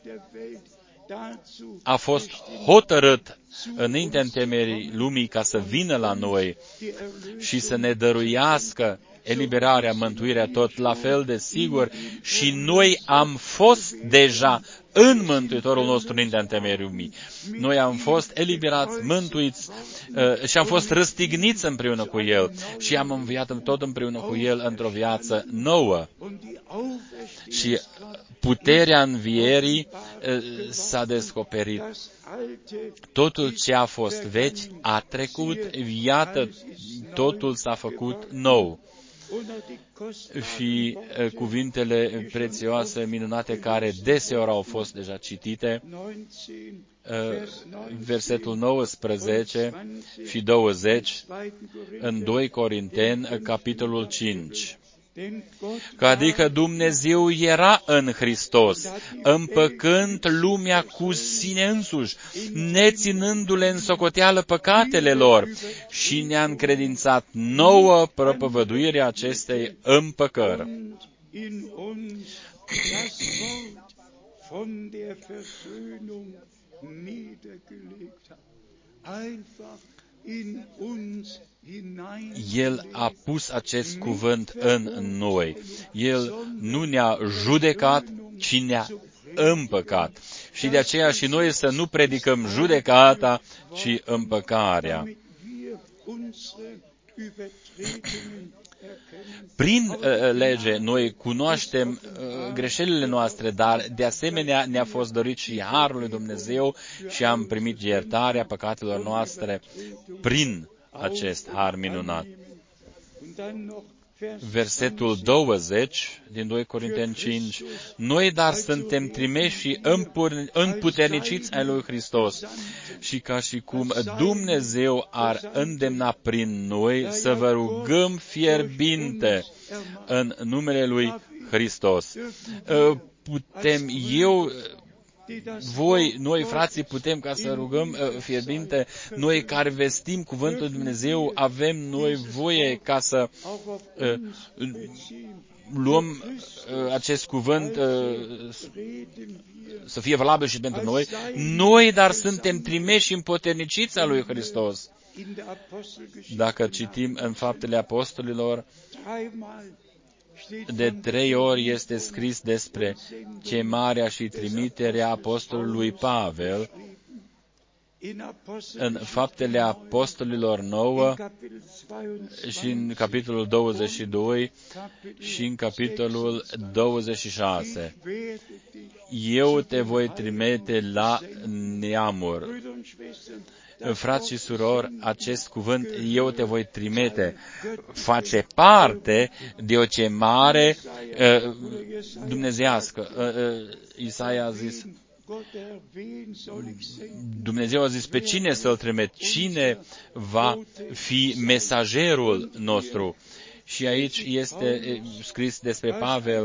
a fost hotărât înaintea întemeierii lumii ca să vină la noi și să ne dăruiască eliberarea, mântuirea, tot la fel de sigur, și noi am fost deja în Mântuitorul nostru înaintea întemeierii lumii. Noi am fost eliberați, mântuiți și am fost răstigniți împreună cu El și am înviat tot împreună cu El într-o viață nouă. Și puterea învierii s-a descoperit. Totul ce a fost vechi a trecut, iată, totul s-a făcut nou. Și cuvintele prețioase, minunate, care deseori au fost deja citite, versetul 19 și 20 în 2 Corinteni, capitolul 5. Că adică Dumnezeu era în Hristos, împăcând lumea cu sine însuși, neținându-le în socoteală păcatele lor, și ne-a încredințat nouă propovăduirea acestei împăcări. El a pus acest cuvânt în noi. El nu ne-a judecat, ci ne-a împăcat. Și de aceea și noi să nu predicăm judecata, ci împăcarea. Prin lege noi cunoaștem greșelile noastre, dar de asemenea ne-a fost dorit și harul lui Dumnezeu și am primit iertarea păcatelor noastre prin acest har minunat. Versetul 20 din 2 Corinteni 5. Noi dar suntem trimeși și împuterniciți ai lui Hristos, și ca și cum Dumnezeu ar îndemna prin noi să vă rugăm fierbinte în numele lui Hristos. Putem noi frații putem ca să rugăm fierbinte, noi care vestim cuvântul lui Dumnezeu, avem noi voie ca să luăm acest cuvânt să fie valabil și pentru noi. Noi dar suntem trimeși și împuterniciți a lui Hristos. Dacă citim în Faptele Apostolilor, de 3 ori este scris despre chemarea și trimiterea apostolului Pavel. În Faptele Apostolilor 9 și în capitolul 22 și în capitolul 26. Eu te voi trimite la neamuri. Frați și surori, acest cuvânt, eu te voi trimite, face parte de o chemare dumnezeiască. Isaia a zis, Dumnezeu a zis, pe cine să-l trimit? Cine va fi mesagerul nostru? Și aici este scris despre Pavel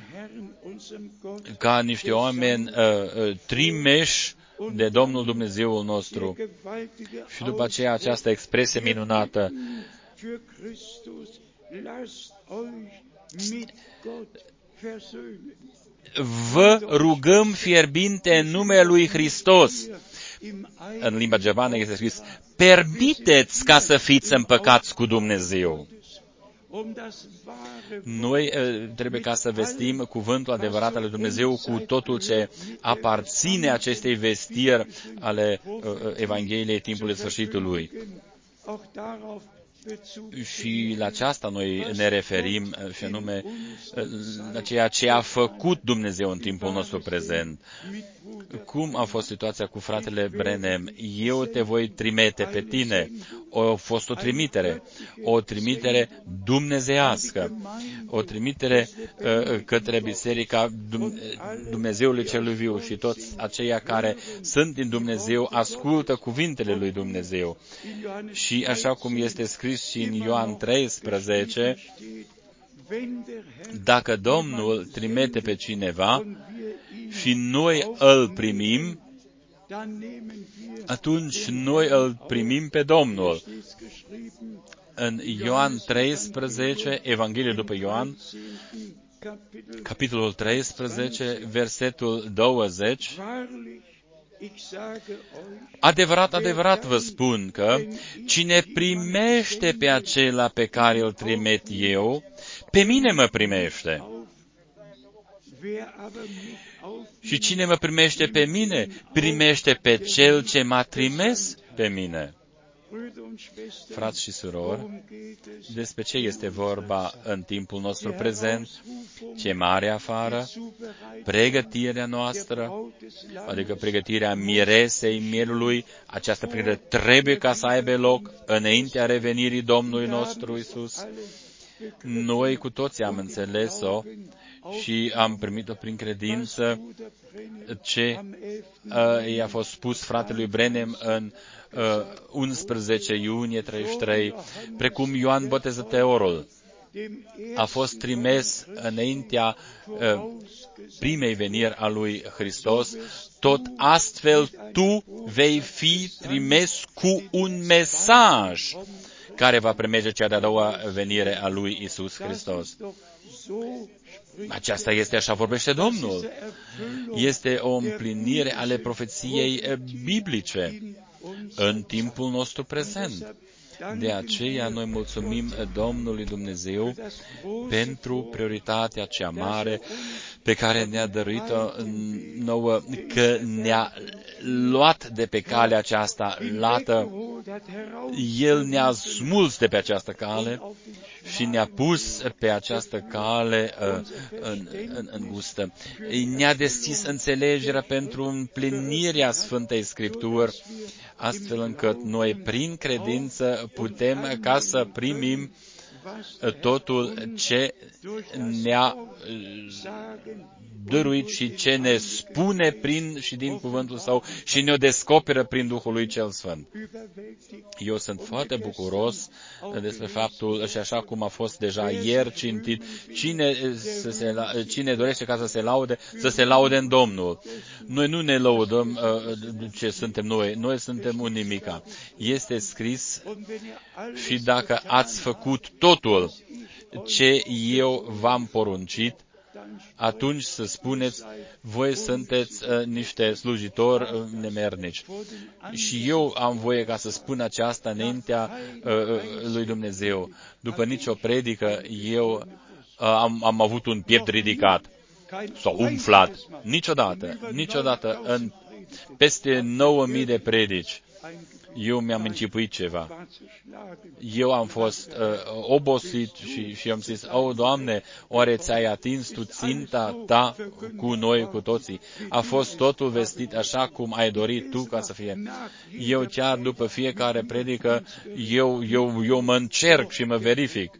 ca niște oameni trimeși de Domnul Dumnezeul nostru. Și după aceea această expresie minunată, vă rugăm fierbinte în numele lui Hristos. În limba germană este scris, permiteți ca să fiți împăcați cu Dumnezeu. Noi trebuie ca să vestim cuvântul adevărat al lui Dumnezeu cu totul ce aparține acestei vestiri ale Evangheliei timpului sfârșitului. Și la aceasta noi ne referim, și anume la ceea ce a făcut Dumnezeu în timpul nostru prezent. Cum a fost situația cu fratele Branham? Eu te voi trimite pe tine. A fost o trimitere dumnezeiască, o trimitere către Biserica Dumnezeului Celui Viu, și toți aceia care sunt din Dumnezeu ascultă cuvintele lui Dumnezeu. Și așa cum este scris și în Ioan 13, dacă Domnul trimite pe cineva și noi îl primim, atunci noi îl primim pe Domnul. În Ioan 13, Evanghelie după Ioan, capitolul 13, versetul 20, adevărat, adevărat vă spun că cine primește pe acela pe care îl trimit eu, pe mine mă primește. Și cine mă primește pe mine, primește pe cel ce m-a trimis pe mine. Frați și surori, despre ce este vorba în timpul nostru prezent? Ce mare afară? Pregătirea noastră, adică pregătirea miresei mielului, această pregătire trebuie ca să aibă loc înaintea revenirii Domnului nostru Iisus. Noi cu toții am înțeles-o și am primit-o prin credință ce i-a fost spus fratelui Branham în 11 iunie 33, precum Ioan Botezătorul a fost trimis înaintea primei veniri a lui Hristos, tot astfel tu vei fi trimis cu un mesaj care va primește cea de-a doua venire a lui Isus Hristos. Aceasta este, așa vorbește Domnul. Este o împlinire ale profeției biblice în timpul nostru prezent. De aceea noi mulțumim Domnului Dumnezeu pentru prioritatea cea mare pe care ne-a dăruit-o nouă, că ne-a luat de pe calea aceasta lată. El ne-a smuls de pe această cale și ne-a pus pe această cale îngustă. Ne-a deschis înțelegerea pentru împlinirea Sfântei Scripturi, astfel încât noi, prin credință, putem ca să primim totul ce ne-a dăruit și ce ne spune prin și din cuvântul Său și ne-o descoperă prin Duhul Lui Cel Sfânt. Eu sunt foarte bucuros despre faptul, și așa cum a fost deja ieri citit, cine dorește ca să se laude în Domnul. Noi nu ne lăudăm ce suntem noi, noi suntem un nimica. Este scris: și dacă ați făcut totul ce eu v-am poruncit, atunci să spuneți, voi sunteți niște slujitori nemernici. Și eu am voie ca să spun aceasta înaintea lui Dumnezeu. După nicio predică, eu am avut un piept ridicat sau umflat. Niciodată în peste 9.000 de predici eu mi-am închipuit ceva. Eu am fost obosit și am zis: Doamne, oare ți-ai atins tu ținta ta cu noi, cu toții? A fost totul vestit așa cum ai dorit tu ca să fie. Eu chiar după fiecare predică, eu mă încerc și mă verific.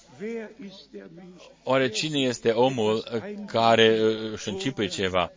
Oare cine este omul care își închipuie ceva?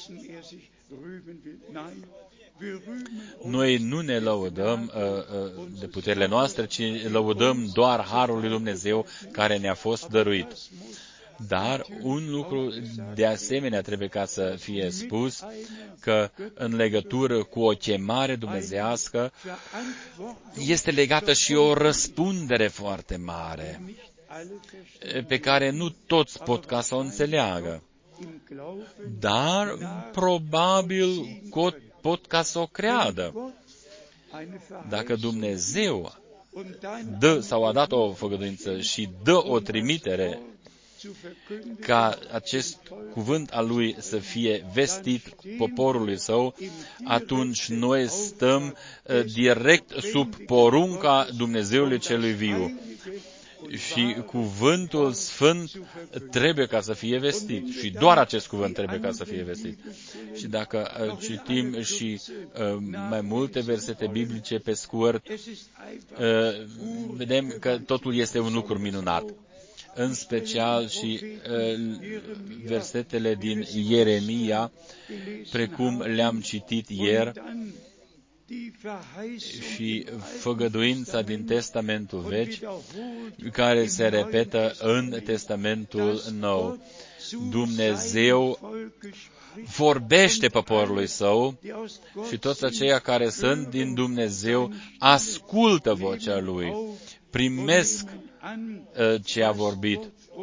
Noi nu ne lăudăm de puterile noastre, ci lăudăm doar harul lui Dumnezeu care ne-a fost dăruit. Dar un lucru de asemenea trebuie ca să fie spus, că în legătură cu o chemare dumnezeiască este legată și o răspundere foarte mare, pe care nu toți pot ca să o înțeleagă. Dar probabil pot ca să o creadă. Dacă Dumnezeu dă sau a dat o făgăduință și dă o trimitere ca acest cuvânt al Lui să fie vestit poporului Său, atunci noi stăm direct sub porunca Dumnezeului celui viu. Și cuvântul Sfânt trebuie ca să fie vestit. Și doar acest cuvânt trebuie ca să fie vestit. Și dacă citim și mai multe versete biblice pe scurt, vedem că totul este un lucru minunat. În special și versetele din Ieremia, precum le-am citit ieri, și făgăduința din Testamentul Vechi, care se repetă în Testamentul Nou. Dumnezeu vorbește poporului Său și toți aceia care sunt din Dumnezeu ascultă vocea Lui, primesc ce a vorbit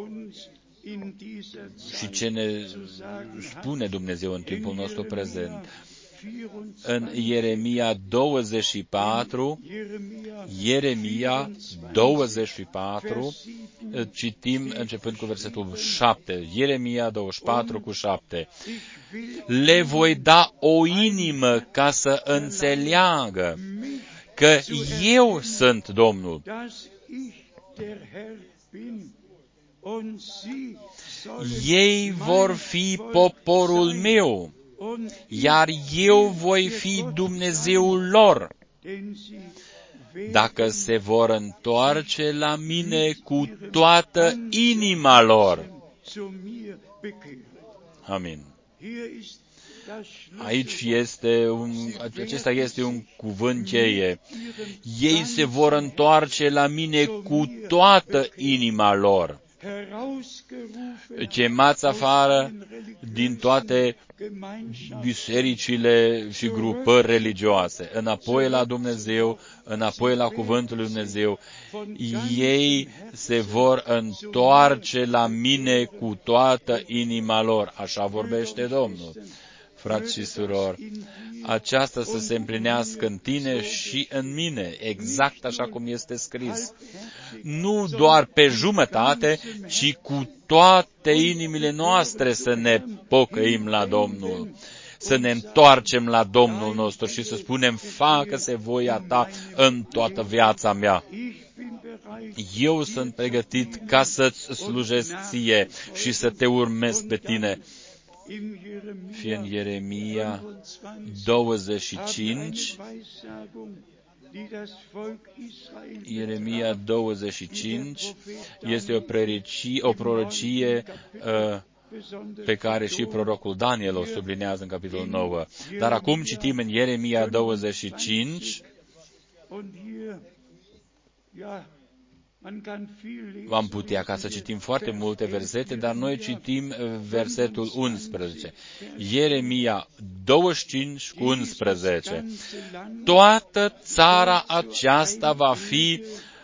și ce ne spune Dumnezeu în timpul nostru prezent. În Ieremia 24, citim începând cu versetul 7, Ieremia 24 cu 7. Le voi da o inimă ca să înțeleagă, că eu sunt Domnul. Ei vor fi poporul meu, iar eu voi fi Dumnezeul lor. Dacă se vor întoarce la mine cu toată inima lor. Amin. Acesta este un cuvânt cheie. Ei se vor întoarce la mine cu toată inima lor. Chemați afară din toate bisericile și grupări religioase, înapoi la Dumnezeu, înapoi la cuvântul lui Dumnezeu. Ei se vor întoarce la mine cu toată inima lor. Așa vorbește Domnul. Frați și surori, aceasta să se împlinească în tine și în mine, exact așa cum este scris. Nu doar pe jumătate, ci cu toate inimile noastre să ne pocăim la Domnul, să ne întoarcem la Domnul nostru și să spunem, facă-se voia ta în toată viața mea. Eu sunt pregătit ca să-ți slujesc ție și să te urmez pe tine. Fie în Ieremia 25, Ieremia 25 este o prorocie pe care și prorocul Daniel o sublinează în capitolul 9. Dar acum citim în Ieremia 25, am putea ca să citim foarte multe versete, dar noi citim versetul 11. Ieremia 25 cu 11. Toată țara aceasta va fi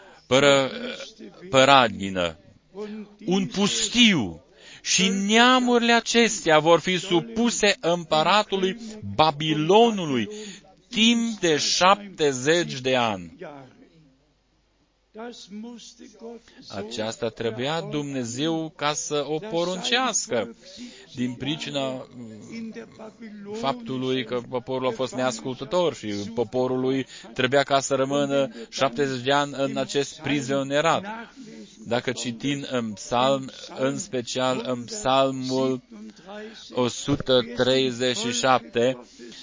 păragină, un pustiu, și neamurile acestea vor fi supuse împăratului Babilonului timp de 70 de ani. Aceasta trebuia Dumnezeu ca să o poruncească din pricina faptului că poporul a fost neascultător și poporul lui trebuia ca să rămână 70 de ani în acest prizonierat. Dacă citim în psalm, în special în psalmul 137,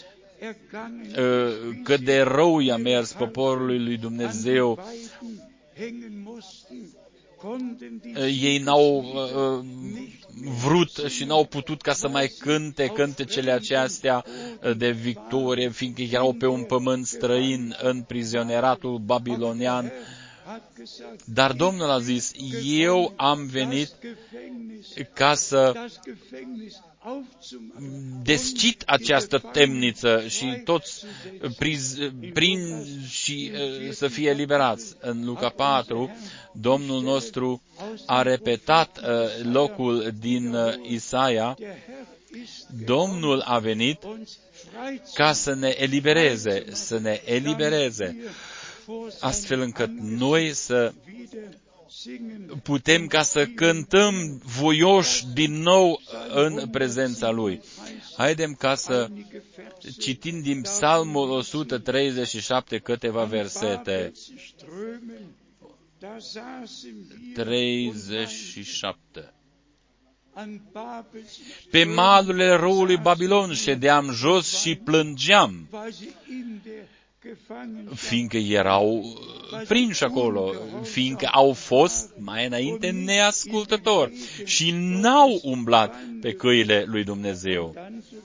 cât de rău i-a mers poporului lui Dumnezeu, ei n-au vrut și n-au putut ca să mai cânte cântecele acestea de victorie, fiindcă erau pe un pământ străin în prizonieratul babilonian. Dar Domnul a zis, eu am venit ca să deschid această temniță și toți prind și să fie eliberați. În Luca 4, Domnul nostru a repetat locul din Isaia. Domnul a venit ca să ne elibereze, astfel încât noi să putem ca să cântăm voioși din nou în prezența Lui. Haidem ca să citim din Psalmul 137 câteva versete. 37. Pe malurile râului Babilon ședeam jos și plângeam, fiindcă erau prinși acolo, fiindcă au fost mai înainte neascultători și n-au umblat pe căile lui Dumnezeu.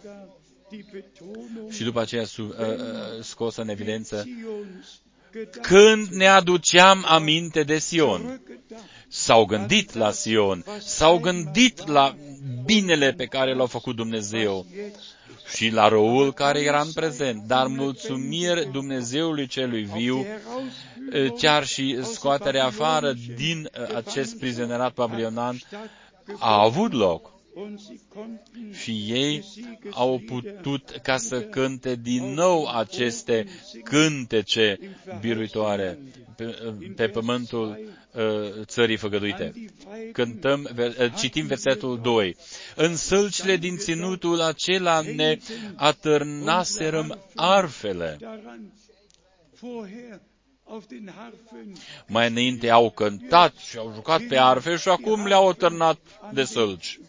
Și după aceea scos în evidență, când ne aduceam aminte de Sion, s-au gândit la Sion, s-au gândit la binele pe care l-a făcut Dumnezeu și la răul care era în prezent, dar mulțumiri Dumnezeului celui viu, chiar și scoaterea afară din acest prizonierat babilonian a avut loc. Și ei au putut ca să cânte din nou aceste cântece biruitoare pe pământul țării făgăduite. Citim versetul 2. În sălcile din ținutul acela ne atârnaserăm arfele. Mai înainte au cântat și au jucat pe arfe și acum le-au târnat de sălci.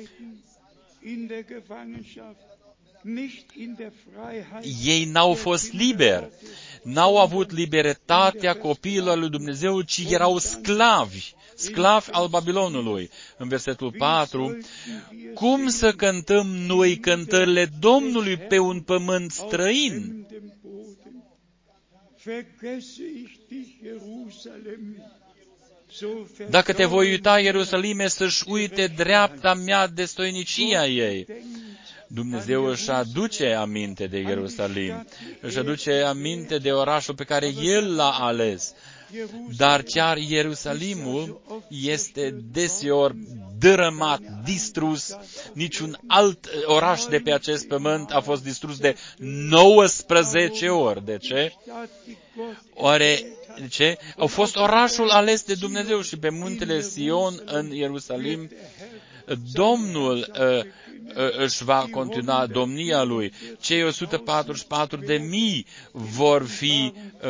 Ei n-au fost liberi, n-au avut libertatea copiilor lui Dumnezeu, ci erau sclavi al Babilonului. În versetul 4, cum să cântăm noi cântările Domnului pe un pământ străin? Dacă te voi uita, Ierusalime, să-și uite dreapta mea destoinicia ei. Dumnezeu își aduce aminte de Ierusalim, își aduce aminte de orașul pe care El l-a ales. Dar chiar Ierusalimul este deseori dărâmat, distrus. Niciun alt oraș de pe acest pământ a fost distrus de 19 ori. De ce? De ce? Au fost orașul ales de Dumnezeu și pe muntele Sion în Ierusalim Domnul își va continua domnia Lui. Cei 144.000 vor fi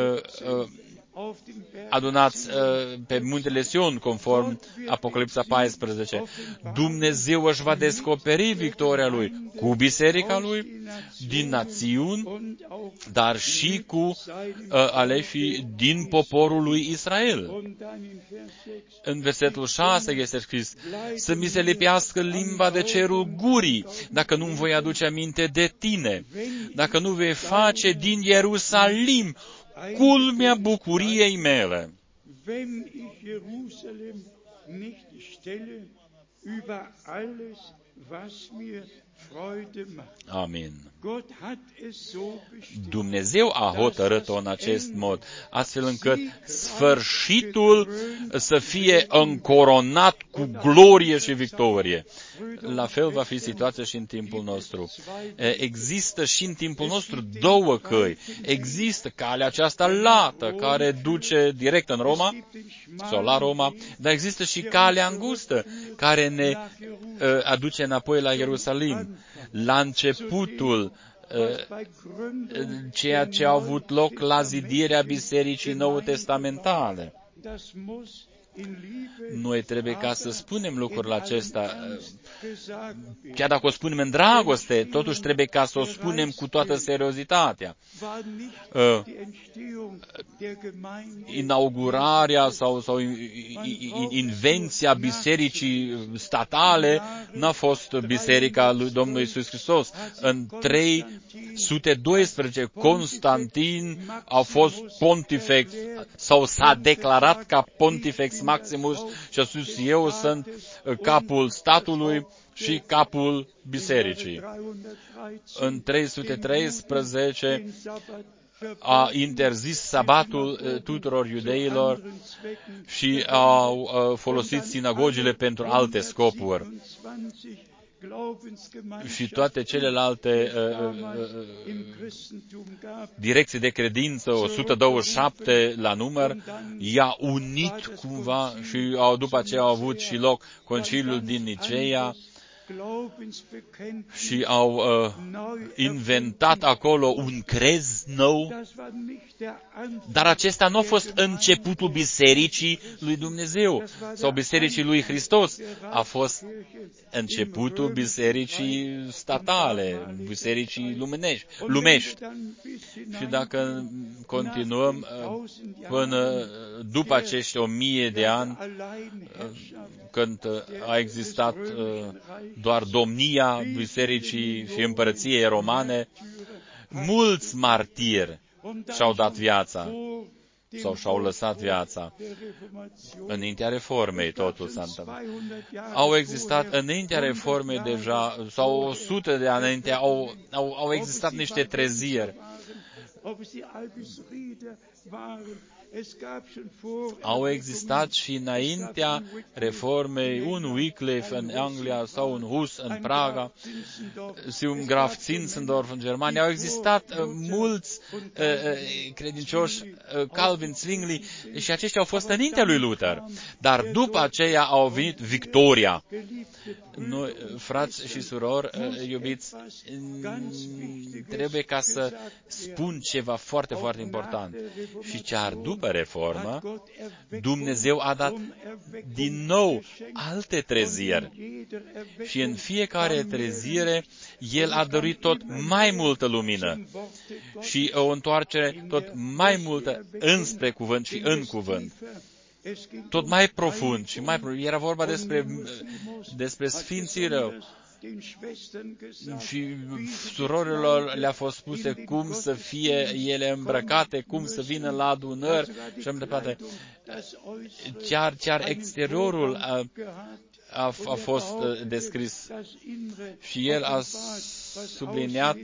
adunați pe muntele Sion, conform Apocalipsa 14. Dumnezeu își va descoperi victoria Lui cu biserica Lui, din națiuni, dar și cu aleșii din poporul lui Israel. În versetul 6 este scris, să mi se lipească limba de cerul gurii, dacă nu-mi voi aduce aminte de tine, dacă nu vei face din Ierusalim culmea bucuriei mele. Amin. Dumnezeu a hotărât-o în acest mod, astfel încât sfârșitul să fie încoronat cu glorie și victorie. La fel va fi situația și în timpul nostru. Există și în timpul nostru două căi. Există calea aceasta lată, care duce direct în Roma, sau la Roma, dar există și calea îngustă, care ne aduce înapoi la Ierusalim. La începutul ceea ce a avut loc la zidirea Bisericii Nou-Testamentale. Noi trebuie ca să spunem lucrul acesta, chiar dacă o spunem în dragoste, totuși trebuie ca să o spunem cu toată seriozitatea. Inaugurarea sau invenția bisericii statale n-a fost biserica lui Domnului Iisus Hristos. În 312, Constantin a fost pontifex sau s-a declarat ca pontifex Maximus și a spus, eu sunt capul statului și capul bisericii. În 313 a interzis sabatul tuturor iudeilor și au folosit sinagogile pentru alte scopuri. Și toate celelalte direcții de credință, 127 la număr, i-a unit cumva și după aceea au avut și loc conciliul din Niceea și au inventat acolo un crez nou, dar acesta nu a fost începutul bisericii lui Dumnezeu sau bisericii lui Hristos, a fost începutul bisericii statale, bisericii lumești. Și dacă continuăm până după acești 1000 de ani, când a existat doar domnia bisericii și împărăției romane, mulți martiri și-au dat viața sau și-au lăsat viața. Înaintea Reformei totul s-a întâmplat. Au existat înaintea Reformei deja, sau 100 de ani înainte, au existat niște treziri. Au existat și înaintea reformei un Wycliffe în Anglia sau un Hus în Praga și un Graf Zinzendorf în Germania. Au existat mulți credincioși, Calvin, Zwingli, și aceștia au fost înaintea lui Luther. Dar după aceea au venit victoria. Noi, frați și surori, iubiți, trebuie ca să spun ceva foarte, foarte important. Și chiar după reformă, Dumnezeu a dat din nou alte treziri. Și în fiecare trezire, El a dăruit tot mai multă lumină și o întoarcere tot mai multă înspre cuvânt și în cuvânt. Tot mai profund și mai profund. Era vorba despre sfințire. Și surorilor le-a fost spuse cum să fie ele îmbrăcate, cum să vină la adunări și mai departe. Chiar exteriorul a fost descris și el a subliniat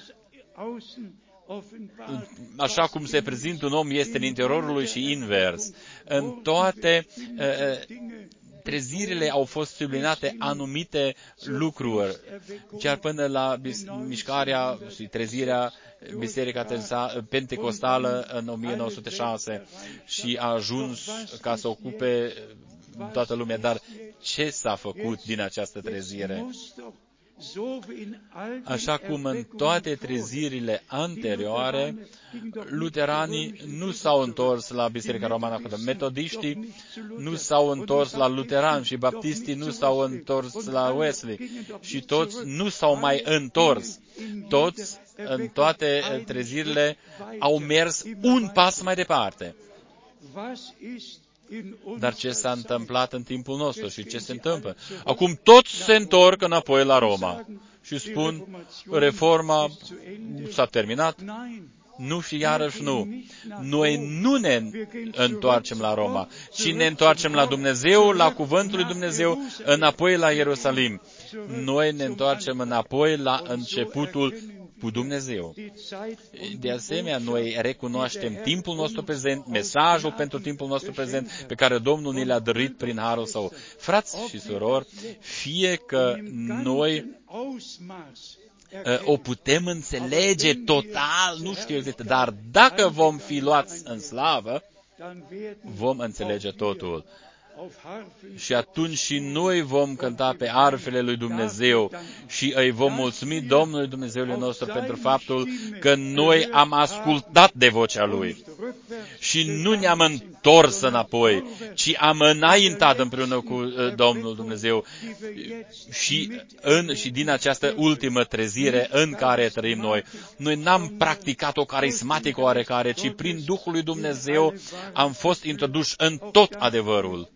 așa cum se prezintă un om este în interiorul lui și invers. În toate trezirile au fost subliniate anumite lucruri, chiar până la mișcarea și trezirea Biserica Pentecostală în 1906 și a ajuns ca să ocupe toată lumea. Dar ce s-a făcut din această trezire? Așa cum în toate trezirile anterioare, luteranii nu s-au întors la Biserica Romană, metodiștii nu s-au întors la luteran și baptistii nu s-au întors la Wesley și toți nu s-au mai întors. Toți, în toate trezirile, au mers un pas mai departe. Dar ce s-a întâmplat în timpul nostru și ce se întâmplă? Acum toți se întorc înapoi la Roma și spun, reforma s-a terminat. Nu și iarăși nu. Noi nu ne întoarcem la Roma, ci ne întoarcem la Dumnezeu, la Cuvântul lui Dumnezeu, înapoi la Ierusalim. Noi ne întoarcem înapoi la începutul cu Dumnezeu. De asemenea, noi recunoaștem timpul nostru prezent, mesajul pentru timpul nostru prezent, pe care Domnul ni l-a dăruit prin harul Său. Frați și surori, fie că noi o putem înțelege total, nu știu exact, dar dacă vom fi luați în slavă, vom înțelege totul. Și atunci și noi vom cânta pe arfele lui Dumnezeu și îi vom mulțumi Domnului Dumnezeului nostru pentru faptul că noi am ascultat de vocea Lui și nu ne-am întors înapoi, ci am înaintat împreună cu Domnul Dumnezeu și din această ultimă trezire în care trăim noi. Noi n-am practicat o carismatică oarecare, ci prin Duhul lui Dumnezeu am fost introduși în tot adevărul.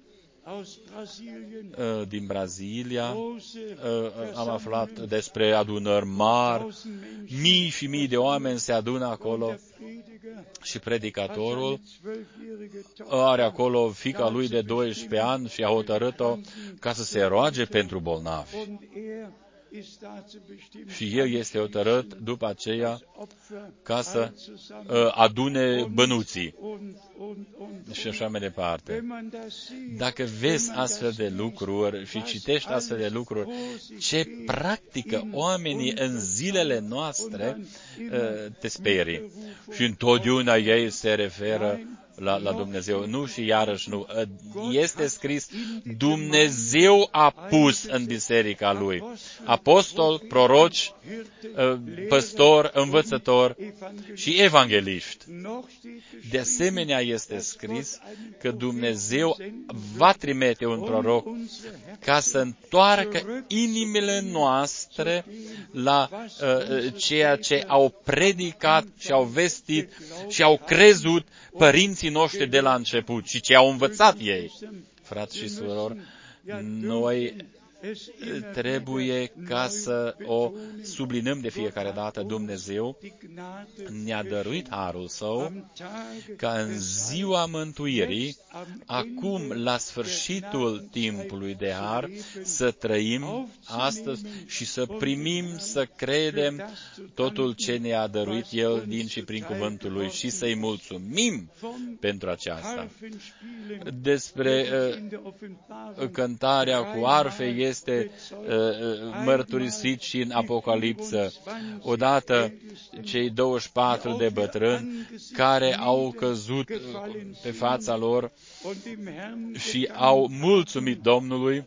Din Brazilia am aflat despre adunări mari, mii și mii de oameni se adună acolo și predicatorul are acolo fiica lui de 12 ani și a hotărât-o ca să se roage pentru bolnavi. Și el este hotărât după aceea ca să adune bănuții și așa mai departe. Dacă vezi astfel de lucruri și citești astfel de lucruri, ce practică oamenii în zilele noastre, te sperii. Și întotdeauna ei se referă la Dumnezeu. Nu și iarăși nu. Este scris, Dumnezeu a pus în biserica Lui apostol, proroci, păstori, învățători și evangeliști. De asemenea este scris că Dumnezeu va trimite un proroc ca să întoarcă inimile noastre la ceea ce au predicat și au vestit și au crezut părinții noștri de la început și ce au învățat ei. Frați și surori, noi trebuie ca să o sublinăm de fiecare dată. Dumnezeu ne-a dăruit harul Său ca în ziua mântuirii, acum la sfârșitul timpului de har, să trăim astăzi și să primim, să credem totul ce ne-a dăruit El din și prin cuvântul Lui și să-i mulțumim pentru aceasta. Despre cântarea cu arfe este mărturisit și în Apocalipsă. Odată cei 24 de bătrâni care au căzut pe fața lor și au mulțumit Domnului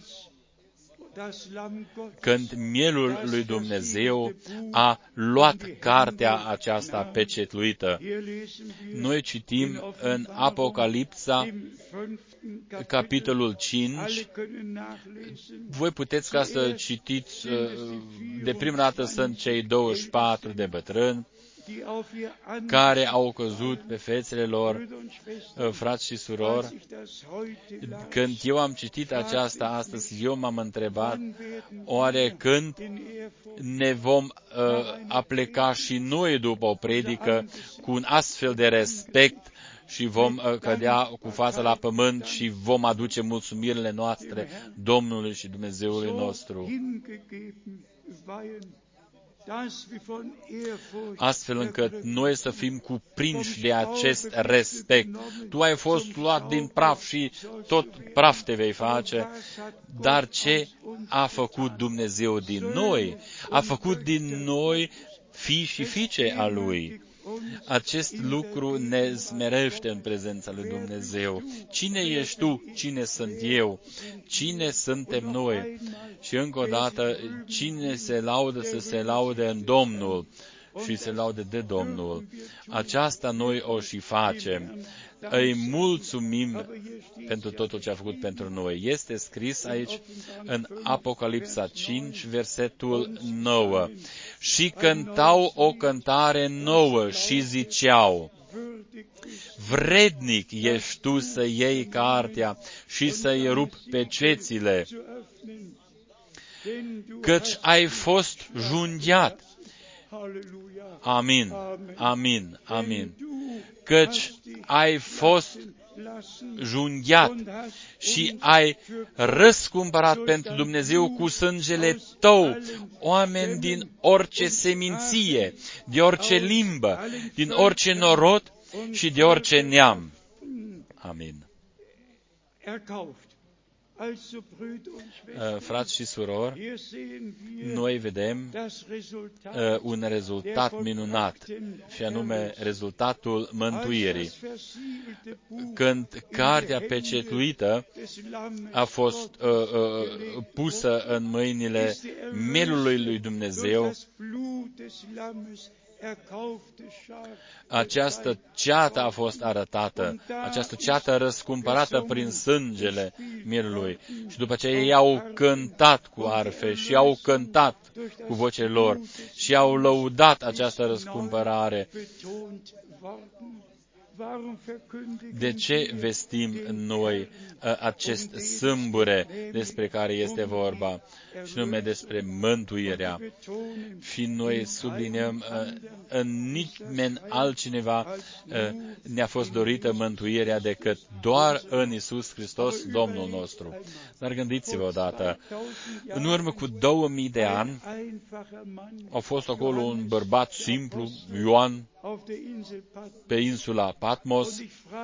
când mielul lui Dumnezeu a luat cartea aceasta pecetluită. Noi citim în Apocalipsa, capitolul 5, voi puteți ca să citiți, de prima dată sunt cei 24 de bătrâni care au căzut pe fețele lor, frați și surori. Când eu am citit aceasta astăzi, eu m-am întrebat, oare când ne vom apleca și noi după o predică cu un astfel de respect și vom cădea cu fața la pământ și vom aduce mulțumirile noastre Domnului și Dumnezeului nostru, astfel încât noi să fim cuprinși de acest respect. Tu ai fost luat din praf și tot praf te vei face, dar ce a făcut Dumnezeu din noi? A făcut din noi fii și fiice a Lui. Acest lucru ne smerește în prezența lui Dumnezeu. Cine ești tu? Cine sunt eu? Cine suntem noi? Și încă o dată, cine se laudă să se laude în Domnul și se laude de Domnul. Aceasta noi o și facem. Îi mulțumim pentru totul ce a făcut pentru noi. Este scris aici în Apocalipsa 5, versetul 9. Și cântau o cântare nouă și ziceau, vrednic ești tu să iei cartea și să-i rupi pecețile, căci ai fost junghiat. Amin, amin, amin. Căci ai fost junghiat și ai răscumpărat pentru Dumnezeu cu sângele tău oameni din orice seminție, de orice limbă, din orice norod și de orice neam. Amin. Frați și surori, noi vedem un rezultat minunat, și anume rezultatul mântuirii. Când cartea pecetluită a fost pusă în mâinile mielului lui Dumnezeu, această ceată a fost arătată, această ceată răscumpărată prin sângele mielului. Și după aceea ei au cântat cu arfe și au cântat cu vocile lor și au lăudat această răscumpărare. De ce vestim noi acest sâmbure despre care este vorba, și nume despre mântuirea? Și noi subliniem, în nimeni altcineva ne-a fost dorită mântuirea decât doar în Iisus Hristos, Domnul nostru. Dar gândiți-vă odată, în urmă cu 2000 de ani a fost acolo un bărbat simplu, Ioan, pe insula Patmos,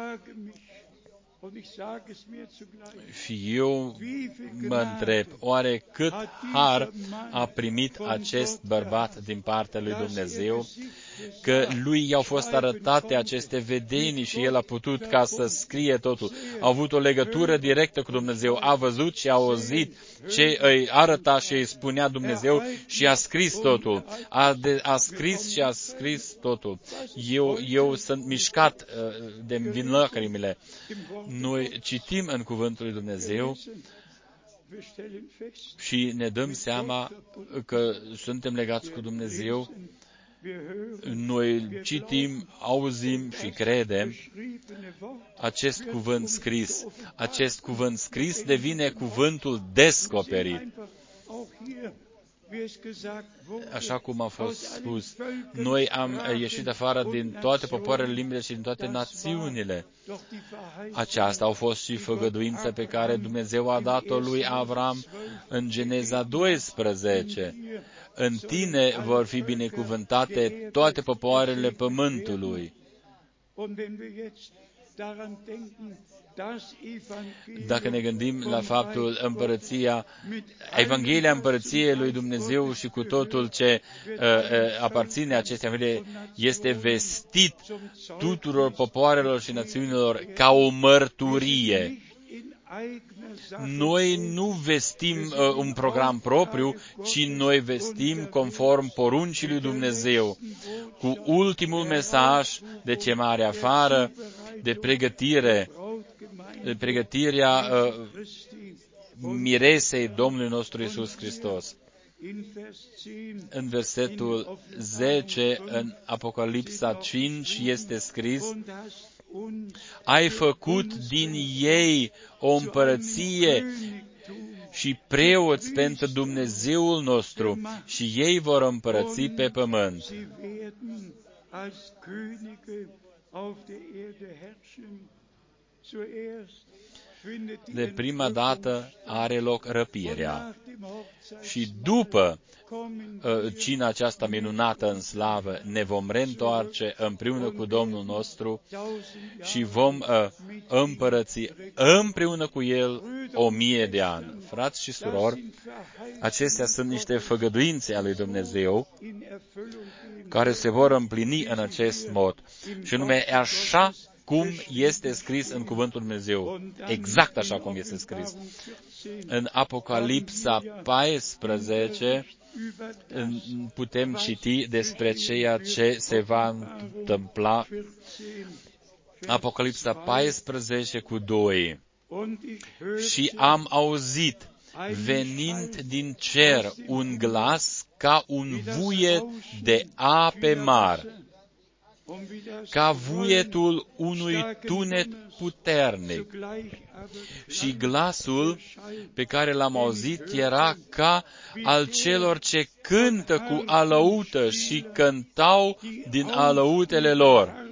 și eu mă întreb, oare cât har a primit acest bărbat din partea lui Dumnezeu, că lui i-au fost arătate aceste vedenii și el a putut ca să scrie totul. A avut o legătură directă cu Dumnezeu, a văzut și a auzit ce îi arăta și îi spunea Dumnezeu și a scris totul. A scris și a scris totul. Eu sunt mișcat din lacrimile. Noi citim în cuvântul lui Dumnezeu și ne dăm seama că suntem legați cu Dumnezeu Noi citim, auzim și credem acest cuvânt scris. Acest cuvânt scris devine cuvântul descoperit. Așa cum a fost spus, noi am ieșit afară din toate popoarele, limbile și din toate națiunile. Aceasta au fost și făgăduința pe care Dumnezeu a dat-o lui Avram în Geneza 12. În tine vor fi binecuvântate toate popoarele pământului. Dacă ne gândim la faptul Evanghelia Împărăției lui Dumnezeu și cu totul ce aparține acestei Evanghelie este vestit tuturor popoarelor și națiunilor ca o mărturie. Noi nu vestim un program propriu, ci noi vestim conform poruncii lui Dumnezeu, cu ultimul mesaj de chemare afară, de pregătirea miresei Domnului nostru Iisus Hristos. În versetul 10, în Apocalipsa 5, este scris: ai făcut din ei o împărăție și preoți pentru Dumnezeul nostru și ei vor împărăți pe pământ. De prima dată are loc răpirea și după cina aceasta minunată în slavă ne vom reîntoarce împreună cu Domnul nostru și vom împărăți împreună cu El 1000 de ani. Frați și surori, acestea sunt niște făgăduințe ale lui Dumnezeu care se vor împlini în acest mod. Și anume așa cum este scris în Cuvântul Dumnezeu, exact așa cum este scris. În Apocalipsa 14 putem citi despre ceea ce se va întâmpla. Apocalipsa 14 cu 2. Și am auzit, venind din cer, un glas ca un vuiet de ape mari, ca vuietul unui tunet puternic. Și glasul pe care l-am auzit era ca al celor ce cântă cu alăută și cântau din alăutele lor.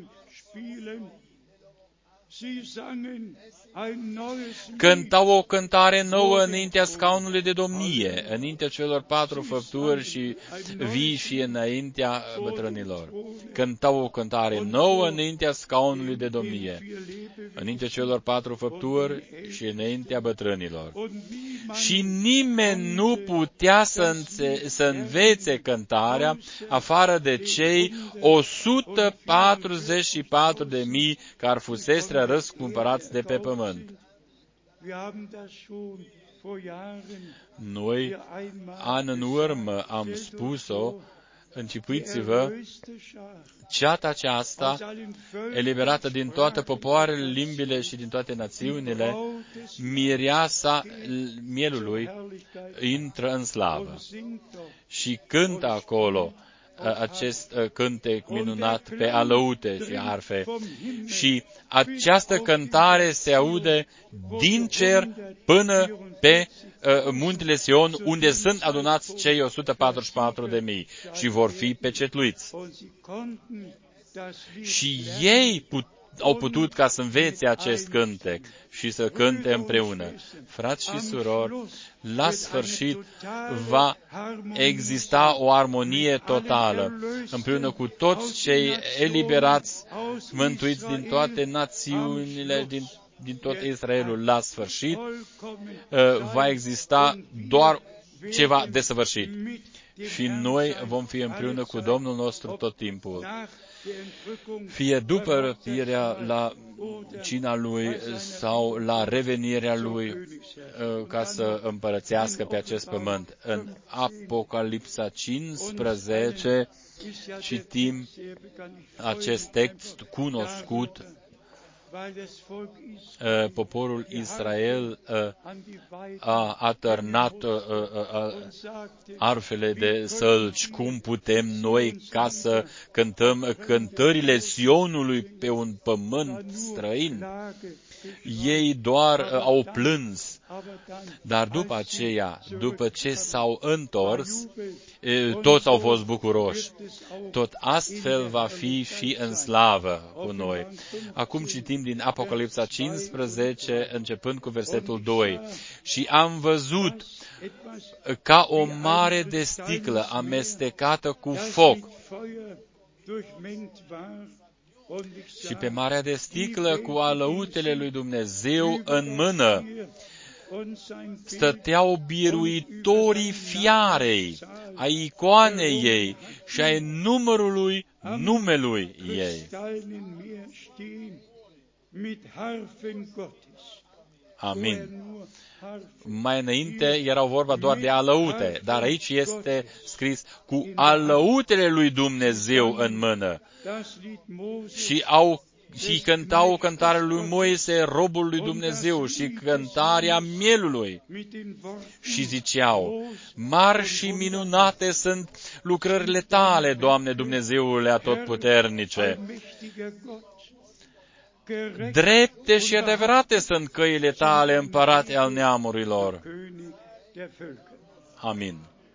Cântau o cântare nouă înaintea scaunului de domnie, înaintea celor 4 făpturi și vii și înaintea bătrânilor. Cântau o cântare nouă înaintea scaunului de domnie, înaintea celor 4 făpturi și înaintea bătrânilor. Și nimeni nu putea să învețe cântarea afară de cei 144.000 care fuseseră răscumpărați de pe pământ. Noi, an în urmă, am spus-o, închipuiți-vă, ceata aceasta, eliberată din toate popoarele, limbile și din toate națiunile, mireasa mielului, intră în slavă și cântă acolo acest cântec minunat pe alăute și arfe. Și această cântare se aude din cer până pe muntele Sion, unde sunt adunați cei 144.000 și vor fi pecetluiți. Și ei au putut ca să învețe acest cântec și să cânte împreună. Frați și surori, la sfârșit va exista o armonie totală, împreună cu toți cei eliberați, mântuiți din toate națiunile, din tot Israelul. La sfârșit va exista doar ceva desăvârșit. Și noi vom fi împreună cu Domnul nostru tot timpul. Fie după răpirea la cina Lui sau la revenirea Lui ca să împărățească pe acest pământ. În Apocalipsa 15 citim acest text cunoscut poporul Israel a atârnat arfele de sălci. Cum putem noi ca să cântăm cântările Sionului pe un pământ străin? Ei doar au plâns, dar după aceea, după ce s-au întors, toți au fost bucuroși. Tot astfel va fi și în slavă cu noi. Acum citim din Apocalipsa 15, începând cu versetul 2. Și am văzut ca o mare de sticlă amestecată cu foc. Și pe marea de sticlă, cu alăutele lui Dumnezeu în mână, stăteau biruitorii fiarei, a icoanei ei și ai numărului numelui ei. Amin. Mai înainte erau vorba doar de alăute, dar aici este scris cu alăutele lui Dumnezeu în mână. Și cântau cântarea lui Moise, robul lui Dumnezeu, și cântarea mielului. Și ziceau, mari și minunate sunt lucrările tale, Doamne Dumnezeule Atotputernice. Drepte și adevărate sunt căile tale, împărate al neamurilor. Amin.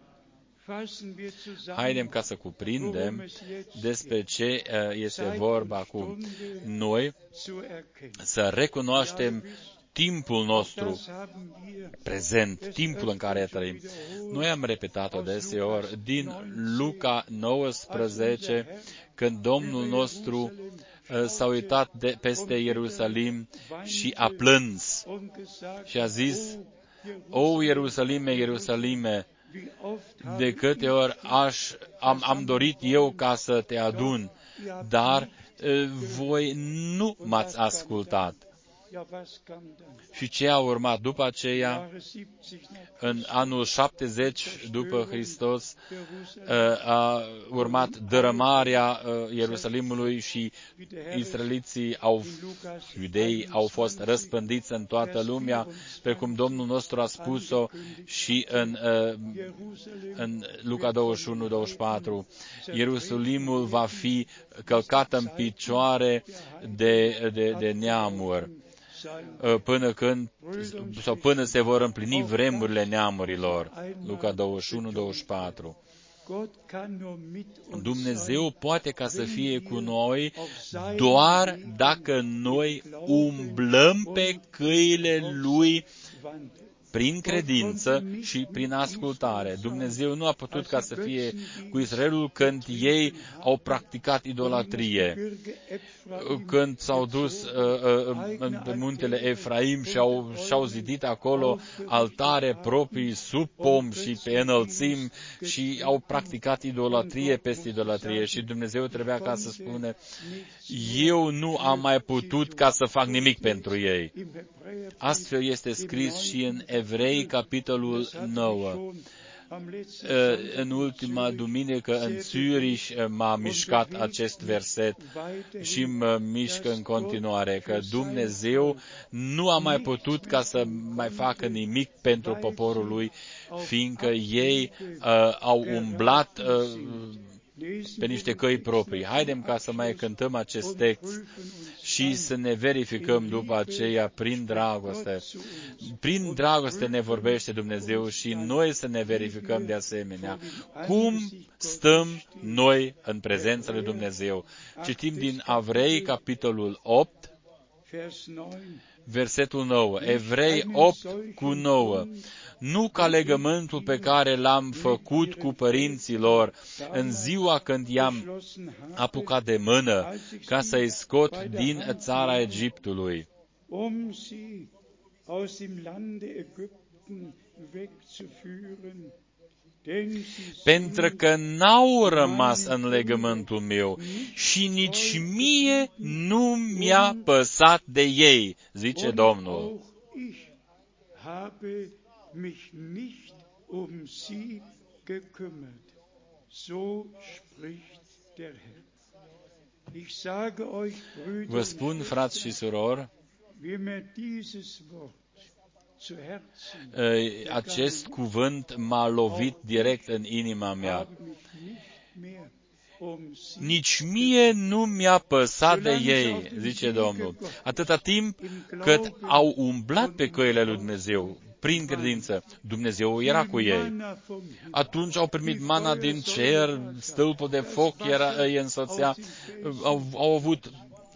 Haidem ca să cuprindem despre ce este vorba acum. Noi să recunoaștem timpul nostru prezent, timpul în care trăim. Noi am repetat-o deseori din Luca 19, când Domnul nostru s-a uitat peste Ierusalim și a plâns și a zis, O Ierusalime, Ierusalime, de câte ori am dorit eu ca să te adun, dar voi nu m-ați ascultat. Și ce a urmat după aceea? În anul 70 după Hristos a urmat dărâmarea Ierusalimului și israeliții iudeii au fost răspândiți în toată lumea, precum Domnul nostru a spus-o și în Luca 21-24. Ierusalimul va fi călcat în picioare de neamuri până se vor împlini vremurile neamurilor. Luca 21-24. Dumnezeu poate ca să fie cu noi doar dacă noi umblăm pe căile Lui prin credință și prin ascultare. Dumnezeu nu a putut ca să fie cu Israelul când ei au practicat idolatrie. Când s-au dus pe muntele Efraim și-au zidit acolo altare proprii sub pom și pe înălțimi și au practicat idolatrie peste idolatrie. Și Dumnezeu trebuia ca să spune, eu nu am mai putut ca să fac nimic pentru ei. Astfel este scris și în Evrei, capitolul 9. În ultima duminică în Zürich m-a mișcat acest verset și mă mișcă în continuare, că Dumnezeu nu a mai putut ca să mai facă nimic pentru poporul lui, fiindcă ei au umblat pe niște căi proprii. Haidem ca să mai cântăm acest text și să ne verificăm după aceea prin dragoste. Prin dragoste ne vorbește Dumnezeu și noi să ne verificăm de asemenea. Cum stăm noi în prezența lui Dumnezeu? Citim din Evrei, capitolul 8, versetul 9. Evrei 8:9. Nu ca legământul pe care l-am făcut cu părinții lor în ziua când i-am apucat de mână ca să-i scot din țara Egiptului. Pentru că n-au rămas în legământul meu și nici mie nu mi-a păsat de ei, zice Domnul. Mich nicht sie gekümmert. So spricht der Herr. Vă spun, frați și surori, acest cuvânt m-a lovit direct în inima mea. Nici mie nu mi-a păsat de ei, zice Domnul, atâta timp cât au umblat pe căile lui Dumnezeu, prin credință. Dumnezeu era cu ei. Atunci au primit mana din cer, stâlpul de foc îi însoțea, au avut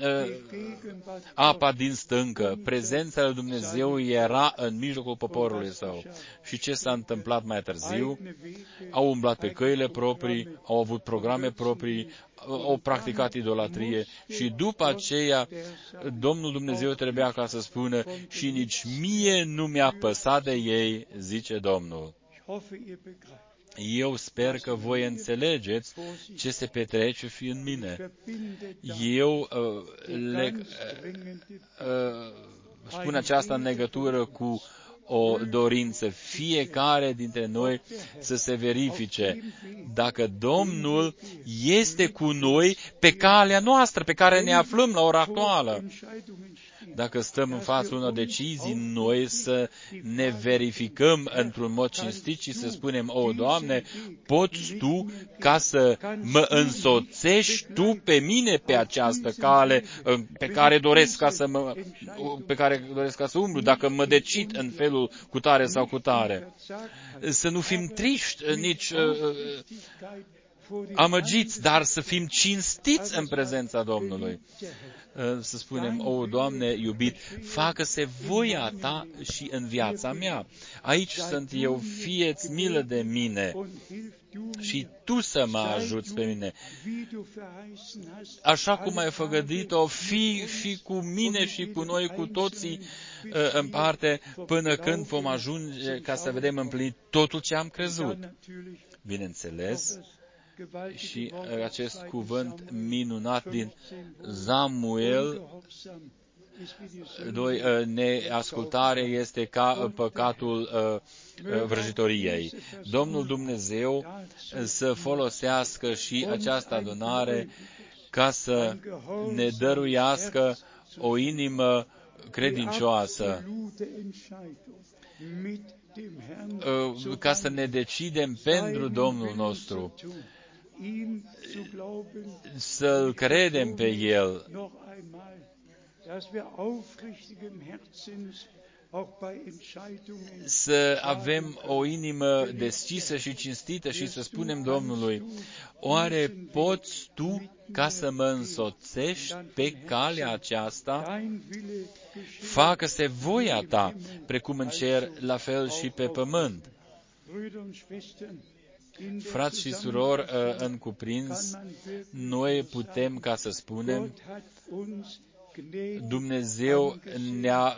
apa din stâncă. Prezența lui Dumnezeu era în mijlocul poporului său. Și ce s-a întâmplat mai târziu? Au umblat pe căile proprii, au avut programe proprii, au practicat idolatrie și după aceea Domnul Dumnezeu trebuia ca să spună: și nici mie nu mi-a păsat de ei, zice Domnul. Eu sper că voi înțelegeți ce se petrece în mine. Eu spun aceasta în legătură cu o dorință. Fiecare dintre noi să se verifice dacă Domnul este cu noi pe calea noastră, pe care ne aflăm la ora actuală. Dacă stăm în fața unor decizii, noi să ne verificăm într-un mod cinstit și să spunem: o, Doamne, poți Tu ca să mă însoțești Tu pe mine pe această cale pe care doresc ca să umblu, dacă mă decid în felul cu tare sau cu tare. Să nu fim triști, nici amăgiți, dar să fim cinstiți în prezența Domnului. Să spunem: o, Doamne iubit, facă-se voia Ta și în viața mea. Aici sunt eu, fie-ți milă de mine și Tu să mă ajuți pe mine. Așa cum ai făgăduit-o, fi cu mine și cu noi, cu toții în parte, până când vom ajunge ca să vedem împlinit totul ce am crezut. Bineînțeles, și acest cuvânt minunat din Samuel 2, neascultare este ca păcatul vrăjitoriei. Domnul Dumnezeu să folosească și această adunare ca să ne dăruiască o inimă credincioasă, ca să ne decidem pentru Domnul nostru, să-L credem pe El, să avem o inimă deschisă și cinstită și să spunem Domnului: oare poți Tu ca să mă însoțești pe calea aceasta? Facă-se voia Ta, precum în cer, la fel și pe pământ. Frați și surori, în cuprins, noi putem ca să spunem: Dumnezeu ne-a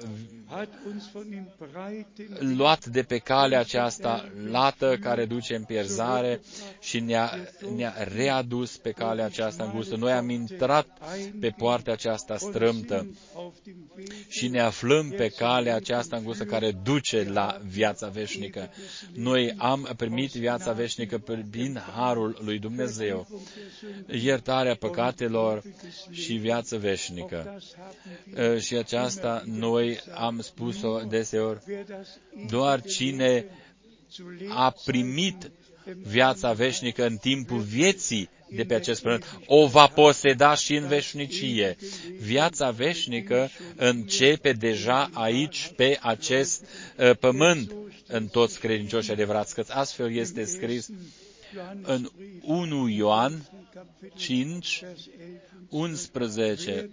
luat de pe calea aceasta lată care duce în pierzare și ne-a readus pe calea aceasta îngustă. Noi am intrat pe poarta aceasta strâmtă și ne aflăm pe calea aceasta îngustă care duce la viața veșnică. Noi am primit viața veșnică prin harul lui Dumnezeu, iertarea păcatelor și viață veșnică. Și aceasta noi am spus-o deseori: doar cine a primit viața veșnică în timpul vieții de pe acest pământ o va poseda și în veșnicie. Viața veșnică începe deja aici, pe acest pământ, în toți credincioșii adevărați, că astfel este scris în 1 Ioan 5, 11.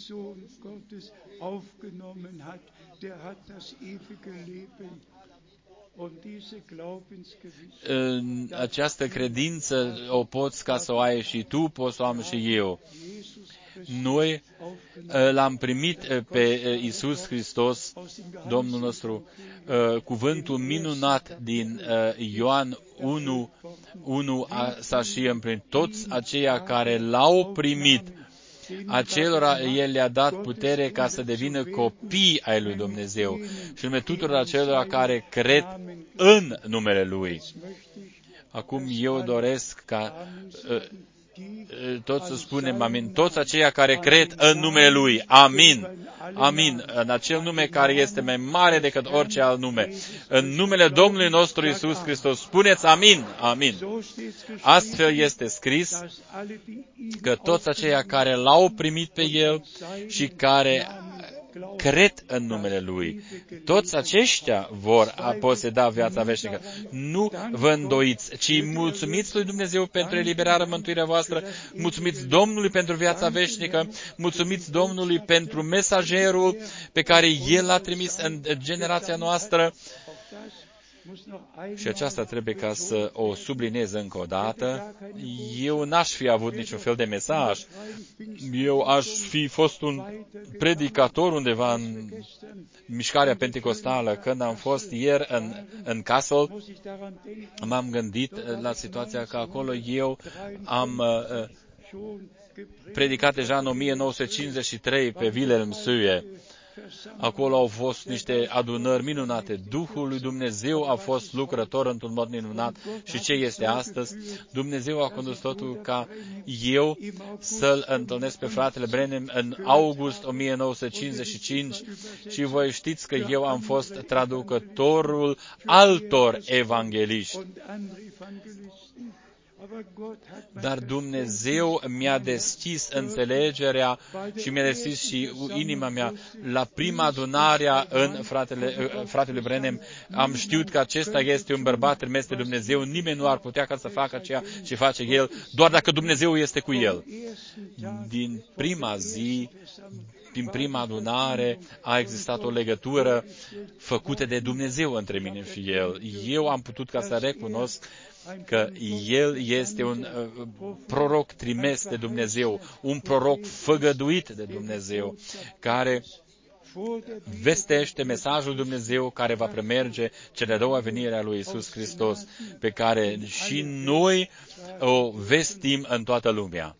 Această credință o poți ca să o ai și tu, poți să o am și eu. Noi l-am primit pe Iisus Hristos, Domnul nostru, cuvântul minunat din Ioan 1 s-a și împlinit. Toți aceia care l-au primit, acelora El le-a dat putere ca să devină copii ai lui Dumnezeu și nume tuturor acelora care cred în numele Lui. Acum eu doresc ca toți spunem amin, toți aceia care cred în numele Lui, amin, amin, în acel nume care este mai mare decât orice alt nume, în numele Domnului nostru Iisus Hristos, spuneți amin, amin. Astfel este scris că toți aceia care L-au primit pe El și care cred în numele Lui, toți aceștia vor poseda viața veșnică. Nu vă îndoiți, ci mulțumiți lui Dumnezeu pentru eliberarea, mântuirea voastră, mulțumiți Domnului pentru viața veșnică, mulțumiți Domnului pentru mesagerul pe care El l-a trimis în generația noastră. Și aceasta trebuie ca să o subliniez încă o dată. Eu n-aș fi avut niciun fel de mesaj. Eu aș fi fost un predicator undeva în mișcarea pentecostală. Când am fost ieri în Kassel, m-am gândit la situația că acolo eu am predicat deja în 1953 pe Wilhelmshöhe. Acolo au fost niște adunări minunate. Duhul lui Dumnezeu a fost lucrător într-un mod minunat. Și ce este astăzi? Dumnezeu a condus totul ca eu să-l întâlnesc pe fratele Branham în august 1955 și voi știți că eu am fost traducătorul altor evangeliști. Dar Dumnezeu mi-a deschis înțelegerea și mi-a deschis și inima mea. La prima adunare în fratele Branham am știut că acesta este un bărbat trimis de Dumnezeu. Nimeni nu ar putea ca să facă ceea ce face el, doar dacă Dumnezeu este cu el. Din prima zi, din prima adunare, a existat o legătură făcută de Dumnezeu între mine și el. Eu am putut ca să recunosc că el este un proroc trimis de Dumnezeu, un proroc făgăduit de Dumnezeu, care vestește mesajul Dumnezeu care va premerge cea de-a doua venire a lui Iisus Hristos, pe care și noi o vestim în toată lumea.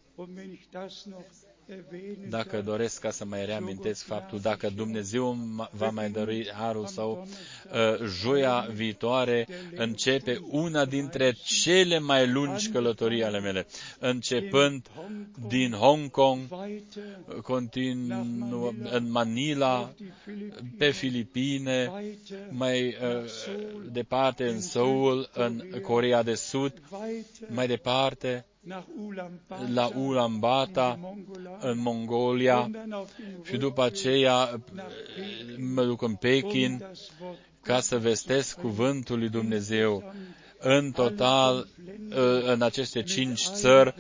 Dacă doresc ca să mai reamintesc faptul, dacă Dumnezeu va mai dărui harul sau joia viitoare începe una dintre cele mai lungi călătorii ale mele, începând din Hong Kong, continuă în Manila, pe Filipine, mai departe în Seoul, în Coreea de Sud, mai departe la Ulaanbaatar, în Mongolia, și după aceea mă duc în Pekin ca să vestesc cuvântul lui Dumnezeu. În total, în aceste 5 țări,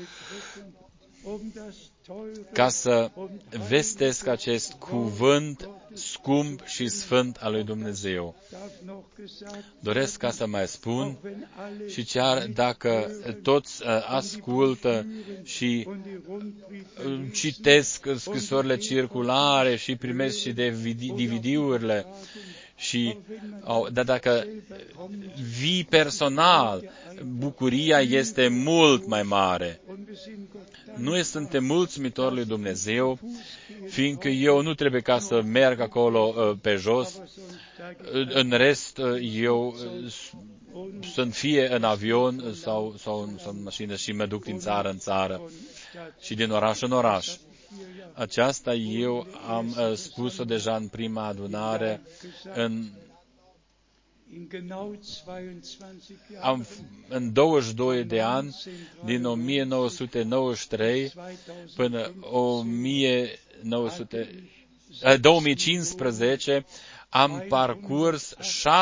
ca să vestesc acest cuvânt scump și sfânt al lui Dumnezeu. Doresc ca să mai spun, și chiar dacă toți ascultă și citesc scrisorile circulare și primesc și DVD-urile, dar dacă vii personal, bucuria este mult mai mare. Noi suntem mulțumitori lui Dumnezeu, fiindcă eu nu trebuie ca să merg acolo pe jos. În rest, eu sunt fie în avion sau în mașină și mă duc din țară în țară și din oraș în oraș. Aceasta eu am spus-o deja în prima adunare. În 22 de ani, din 1993 până 2015, am parcurs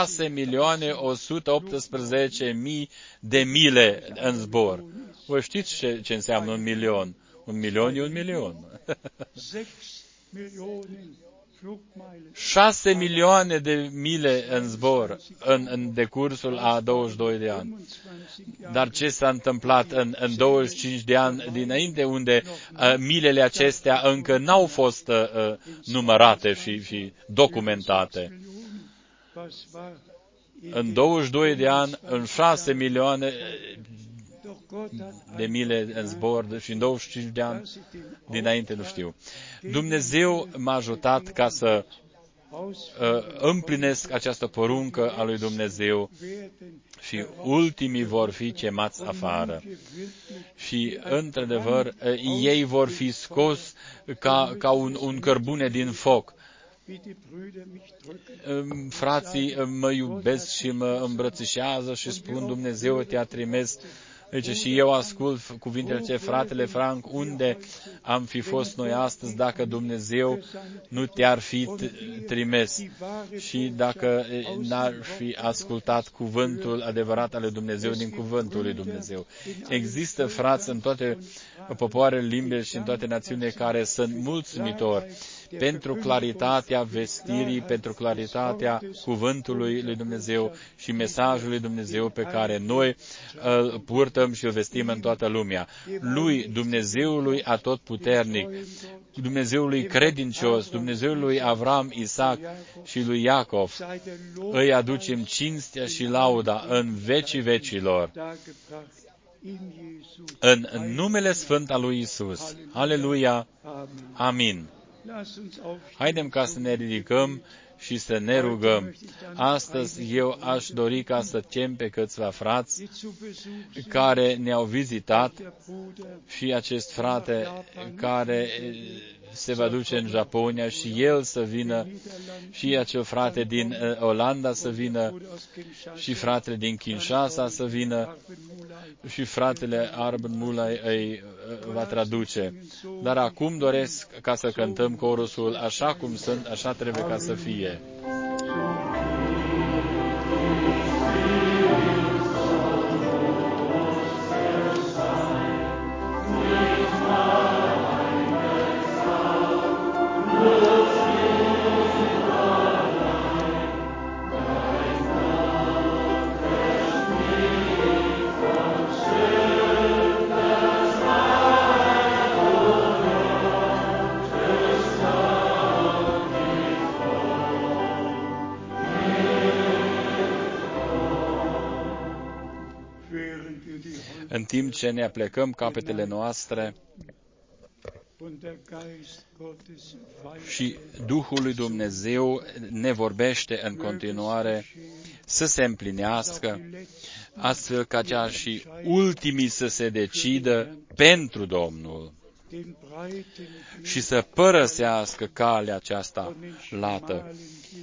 6.118.000 de mile în zbor. Vă știți ce înseamnă 1 milion? 1 milion e 1 milion. 6 milioane de mile în zbor în decursul a 22 de ani. Dar ce s-a întâmplat în 25 de ani dinainte, unde milele acestea încă n-au fost numărate și documentate? În 22 de ani, în 6 milioane de mile în zbor și în 25 de ani dinainte, nu știu. Dumnezeu m-a ajutat ca să împlinesc această poruncă a lui Dumnezeu și ultimii vor fi chemați afară. Și, într-adevăr, ei vor fi scos ca un cărbune din foc. Frații mă iubesc și mă îmbrățișează și spun: Dumnezeu te-a trimis. Deci și eu ascult cuvintele ce, fratele Frank, unde am fi fost noi astăzi dacă Dumnezeu nu te-ar fi trimis și dacă n-ar fi ascultat cuvântul adevărat al lui Dumnezeu din cuvântul lui Dumnezeu. Există frați în toate popoarele, limbile și în toate națiunile care sunt mulțumitori pentru claritatea vestirii, pentru claritatea cuvântului lui Dumnezeu și mesajul lui Dumnezeu pe care noi îl purtăm și îl vestim în toată lumea. Lui, Dumnezeului atotputernic, Dumnezeului credincios, Dumnezeului Avram, Isaac și lui Iacov, îi aducem cinstea și lauda în vecii vecilor. În numele sfânt al lui Isus. Aleluia! Amin! Haidem ca să ne ridicăm și să ne rugăm. Astăzi eu aș dori ca să chem pe câțiva frați care ne-au vizitat și acest frate care se va duce în Japonia și el să vină, și acel frate din Olanda să vină, și fratele din Kinshasa să vină, și fratele Arben Mulai îi va traduce. Dar acum doresc ca să cântăm corusul: așa cum sunt, așa trebuie ca să fie. În timp ce ne aplecăm capetele noastre și Duhul lui Dumnezeu ne vorbește în continuare să se împlinească, astfel ca cea și ultimii să se decidă pentru Domnul și să părăsească calea aceasta lată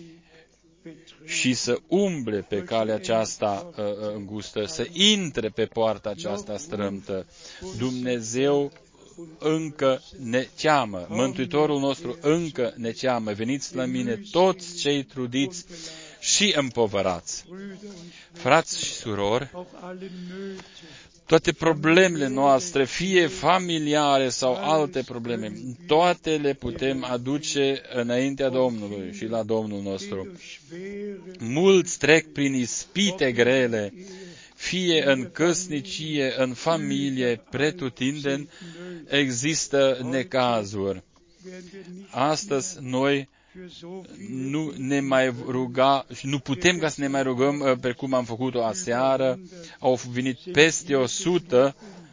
și să umble pe calea aceasta îngustă, să intre pe poarta aceasta strâmtă. Dumnezeu încă ne cheamă, Mântuitorul nostru încă ne cheamă: veniți la mine toți cei trudiți și împovărați. Frați și surori, toate problemele noastre, fie familiare sau alte probleme, toate le putem aduce înaintea Domnului și la Domnul nostru. Mulți trec prin ispite grele, fie în căsnicie, în familie, pretutindeni, există necazuri. Astăzi noi nu ne mai ruga și nu putem ca să ne mai rugăm precum am făcut-o aseară. Au venit peste 100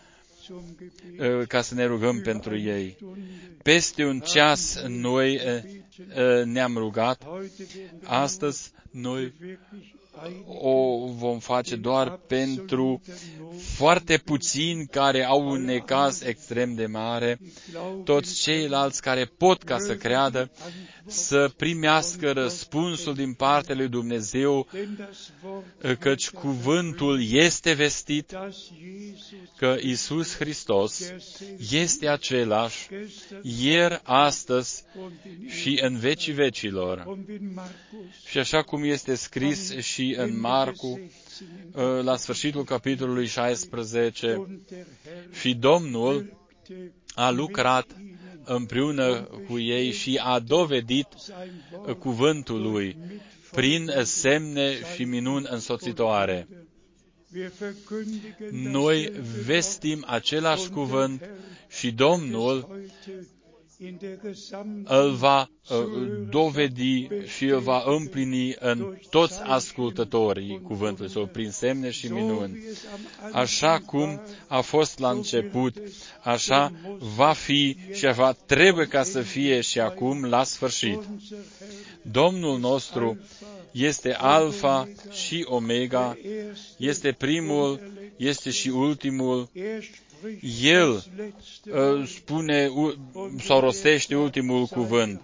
ca să ne rugăm pentru ei. Peste un ceas noi ne-am rugat. Astăzi noi o vom face doar pentru foarte puțini care au un necaz extrem de mare. Toți ceilalți care pot ca să creadă, să primească răspunsul din partea lui Dumnezeu, căci cuvântul este vestit, că Iisus Hristos este același ieri, astăzi și în vecii vecilor. Și așa cum este scris și în Marcu, la sfârșitul capitolului 16, și Domnul a lucrat împreună cu ei și a dovedit cuvântul lui prin semne și minuni însoțitoare. Noi vestim același cuvânt și Domnul îl va dovedi și îl va împlini în toți ascultătorii cuvântului său, prin semne și minuni. Așa cum a fost la început, așa va fi și trebuie ca să fie și acum la sfârșit. Domnul nostru este Alfa și Omega, este primul, este și ultimul. El spune sau rostește ultimul cuvânt.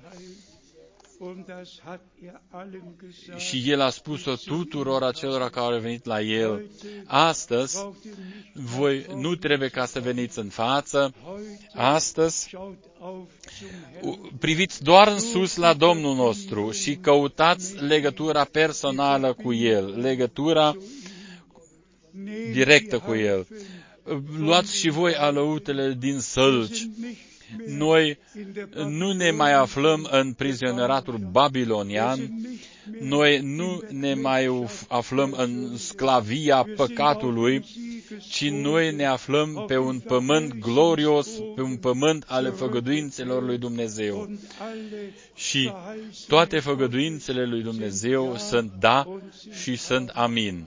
Și El a spus-o tuturor acelora care au venit la El. Astăzi, voi nu trebuie ca să veniți în față. Astăzi, priviți doar în sus la Domnul nostru și căutați legătura personală cu El, legătura directă cu El. Luați și voi alăutele din sălci. Noi nu ne mai aflăm în prizonieratul babilonian, noi nu ne mai aflăm în sclavia păcatului, ci noi ne aflăm pe un pământ glorios, pe un pământ ale făgăduințelor lui Dumnezeu. Și toate făgăduințele lui Dumnezeu sunt da și sunt amin.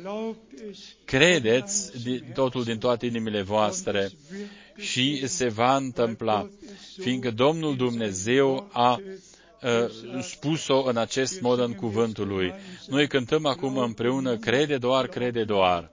Credeți totul din toate inimile voastre și se va întâmpla, fiindcă Domnul Dumnezeu a spus-o în acest mod în cuvântul Lui. Noi cântăm acum împreună, crede doar, crede doar.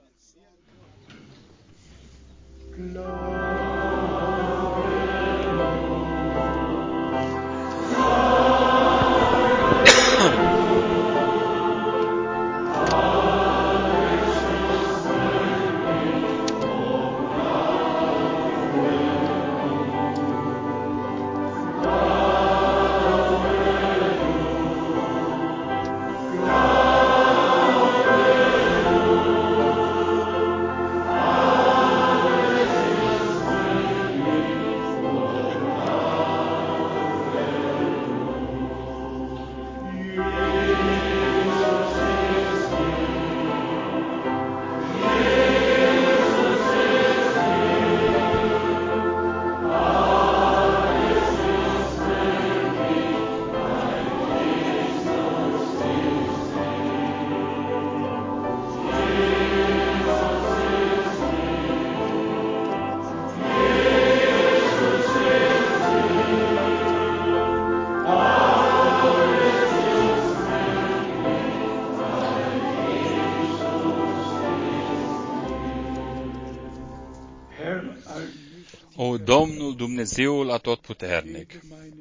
O, Domnul Dumnezeul Atotputernic,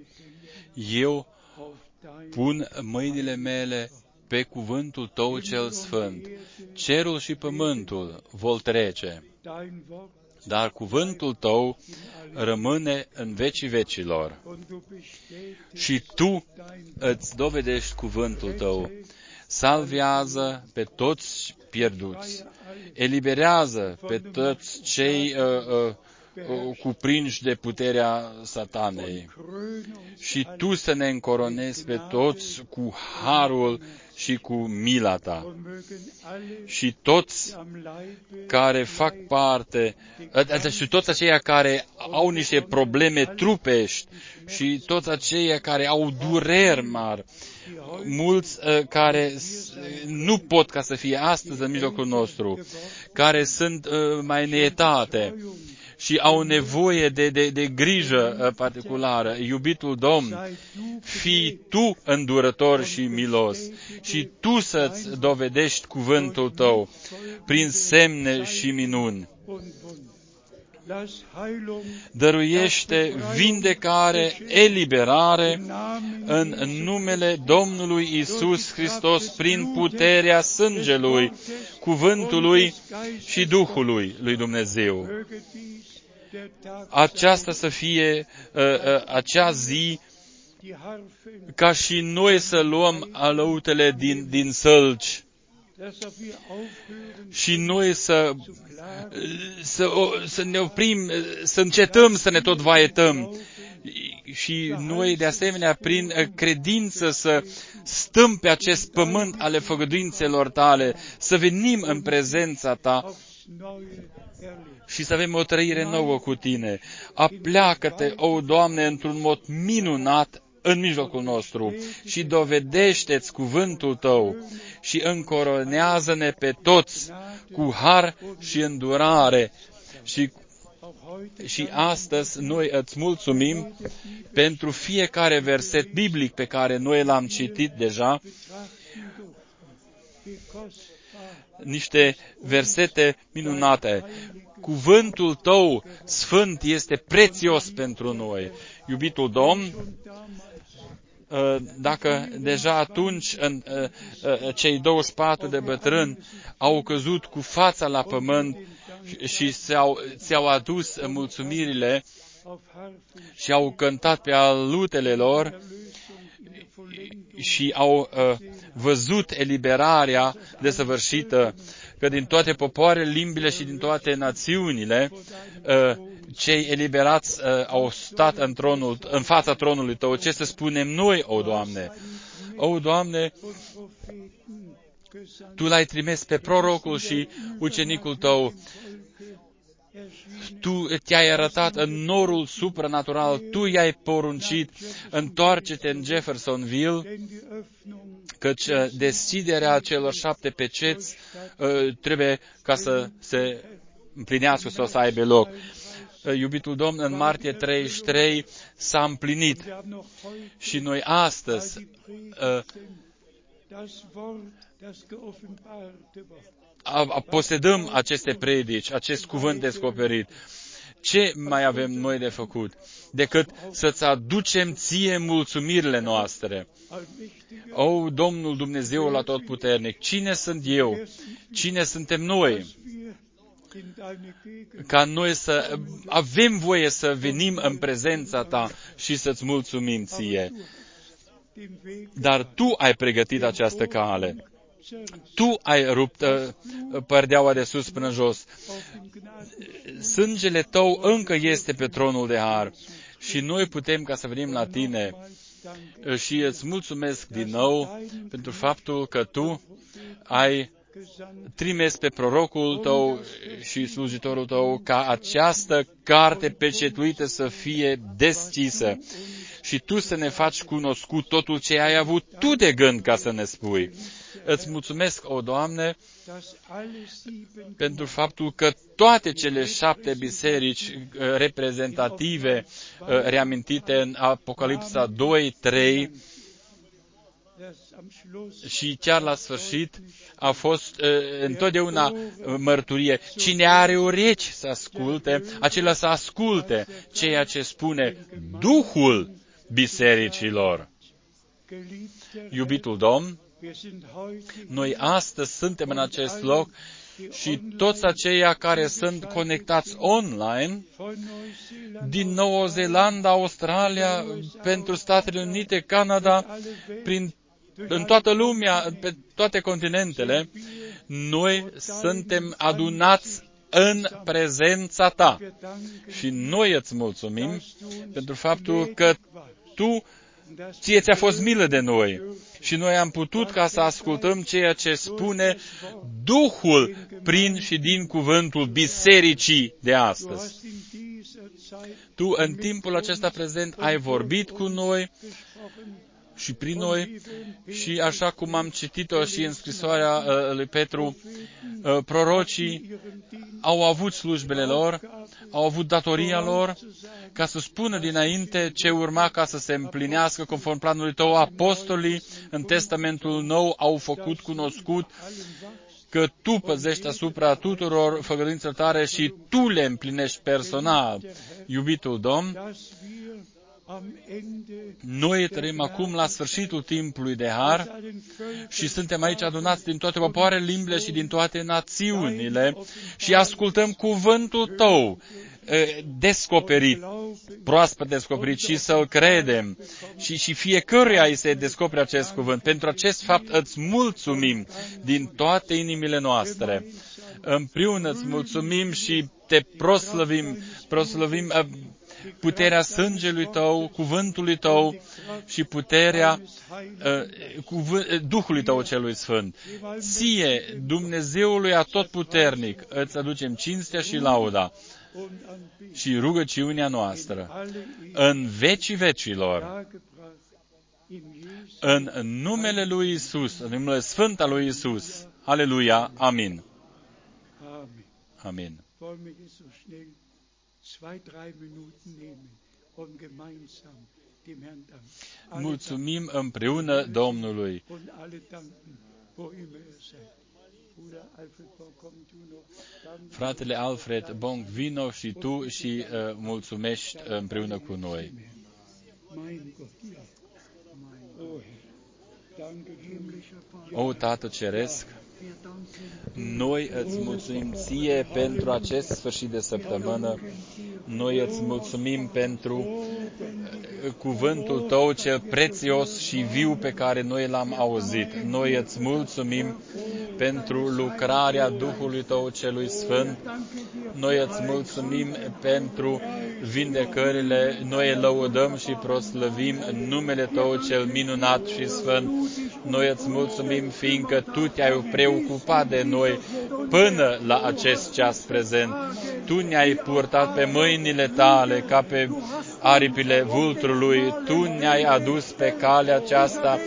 eu pun mâinile mele pe cuvântul Tău cel Sfânt. Cerul și pământul vor trece, dar cuvântul Tău rămâne în vecii vecilor. Și Tu îți dovedești cuvântul Tău. Salvează pe toți pierduți, eliberează pe toți cei cuprinși de puterea satanei. Și Tu să ne încoronezi pe toți cu harul și cu mila Ta. Și toți care fac parte, și toți aceia care au niște probleme trupești, și toți aceia care au dureri mari, mulți care nu pot ca să fie astăzi în mijlocul nostru, care sunt mai în etate și au nevoie de grijă particulară. Iubitul Domn, fii Tu îndurător și milos și Tu să-ți dovedești cuvântul Tău prin semne și minuni. Dăruiește vindecare, eliberare în numele Domnului Isus Hristos prin puterea sângelui, cuvântului și Duhului lui Dumnezeu. Aceasta să fie acea zi ca și noi să luăm alăutele din sălci și noi să ne oprim, să încetăm să ne tot vaetăm și noi de asemenea prin credință să stăm pe acest pământ ale făgăduințelor Tale, să venim în prezența Ta și să avem o trăire nouă cu Tine. Apleacă-te, o Doamne, într-un mod minunat în mijlocul nostru și dovedește-ți cuvântul Tău și încoronează-ne pe toți cu har și îndurare. Și astăzi noi îți mulțumim pentru fiecare verset biblic pe care noi l-am citit deja, niște versete minunate. Cuvântul Tău sfânt este prețios pentru noi. Iubitul Domn, dacă deja atunci cei 24 de bătrâni au căzut cu fața la pământ și ți-au adus mulțumirile și au cântat pe alutele lor și au văzut eliberarea desăvârșită, că din toate popoarele, limbile și din toate națiunile, cei eliberați au stat în fața tronului Tău. Ce să spunem noi, o Doamne? O Doamne, Tu l-ai trimis pe prorocul și ucenicul Tău. Tu te-ai arătat în norul supranatural, Tu i-ai poruncit, întoarce-te în Jeffersonville, căci deschiderea celor 7 peceți trebuie ca să se împlinească sau să aibă loc. Iubitul Domn, în martie 33 s-a împlinit și noi astăzi posedăm aceste predici, acest cuvânt descoperit. Ce mai avem noi de făcut decât să-ți aducem Ție mulțumirile noastre? O, Domnul Dumnezeul Atotputernic, cine sunt eu? Cine suntem noi? Ca noi să avem voie să venim în prezența Ta și să-ți mulțumim Ție. Dar Tu ai pregătit această cale. Tu ai rupt părdeaua de sus până jos. Sângele Tău încă este pe tronul de har și noi putem ca să venim la Tine. Și îți mulțumesc din nou pentru faptul că Tu ai trimis pe prorocul Tău și slujitorul Tău ca această carte pecetuită să fie deschisă și Tu să ne faci cunoscut totul ce ai avut Tu de gând ca să ne spui. Îți mulțumesc, o Doamne, pentru faptul că toate cele 7 biserici reprezentative reamintite în Apocalipsa 2, 3 și chiar la sfârșit a fost întotdeauna mărturie. Cine are urechi să asculte, acela să asculte ceea ce spune Duhul bisericilor. Iubitul Domn, noi astăzi suntem în acest loc și toți aceia care sunt conectați online din Noua Zeelandă, Australia, pentru Statele Unite, Canada, în toată lumea, pe toate continentele, noi suntem adunați în prezența Ta. Și noi îți mulțumim pentru faptul că Ție ți-a fost milă de noi și noi am putut ca să ascultăm ceea ce spune Duhul prin și din cuvântul bisericii de astăzi. Tu, în timpul acesta prezent, ai vorbit cu noi și prin noi și așa cum am citit-o și în scrisoarea lui Petru, prorocii au avut slujbele lor, au avut datoria lor ca să spună dinainte ce urma ca să se împlinească conform planului Tău. Apostolii în Testamentul Nou au făcut cunoscut că Tu păzești asupra tuturor făgăduințelor Tale și Tu le împlinești personal. Iubitul Domn, noi trăim acum la sfârșitul timpului de har și suntem aici adunați din toate popoarele, limbile și din toate națiunile și ascultăm cuvântul Tău descoperit, proaspăt descoperit și să-l credem și fiecăruia îi se descopere acest cuvânt. Pentru acest fapt îți mulțumim din toate inimile noastre. Împreună îți mulțumim și te proslăvim puterea sângelui Tău, cuvântului Tău și puterea Duhului Tău celui Sfânt. Ție, Dumnezeului Atotputernic, îți aducem cinstea și lauda și rugăciunea noastră în vecii vecilor, în numele lui Isus, în numele Sfânt al lui Isus. Aleluia, amin. Amin. Mulțumim împreună Domnului. Fratele Alfred Bonk, vino și tu și mulțumești împreună cu noi. O, Tată Ceresc, noi îți mulțumim ție pentru acest sfârșit de săptămână. Noi îți mulțumim pentru cuvântul Tău cel prețios și viu pe care noi l-am auzit. Noi îți mulțumim pentru lucrarea Duhului Tău celui Sfânt. Noi îți mulțumim pentru vindecările. Noi îl lăudăm și proslăvim numele Tău cel minunat și sfânt. Noi îți mulțumim fiindcă Tu te-ai preocupat de noi până la acest ceas prezent. Tu ne-ai purtat pe mâinile Tale ca pe aripile vulturului. Tu ne-ai adus pe calea aceasta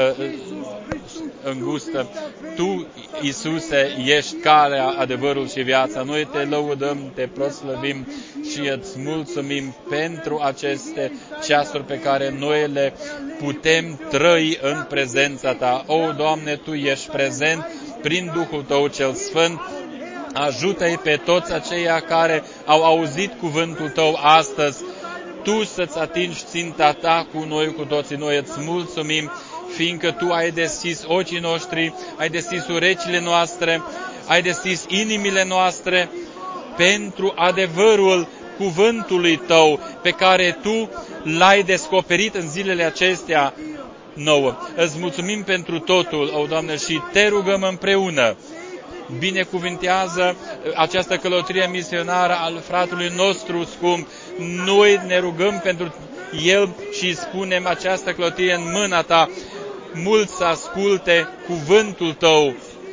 îngustă. Tu, Iisuse, ești calea, adevărul și viața. Noi te lăudăm, te proslăvim și îți mulțumim pentru aceste ceasuri pe care noi le putem trăi în prezența Ta. O, Doamne, Tu ești prezent prin Duhul Tău cel Sfânt. Ajută-i pe toți aceia care au auzit cuvântul Tău astăzi. Tu să-ți atingi ținta Ta cu noi, cu toții. Noi îți mulțumim, fiindcă Tu ai deschis ochii noștri, ai deschis urechile noastre, ai deschis inimile noastre pentru adevărul cuvântului Tău, pe care Tu l-ai descoperit în zilele acestea nouă. Îți mulțumim pentru totul, o, Doamne, și Te rugăm împreună. Binecuvintează această călătorie misionară al fratelui nostru scump. Noi ne rugăm pentru el și spunem această călătorie în mâna Ta. Mulți să asculte cuvântul Tău.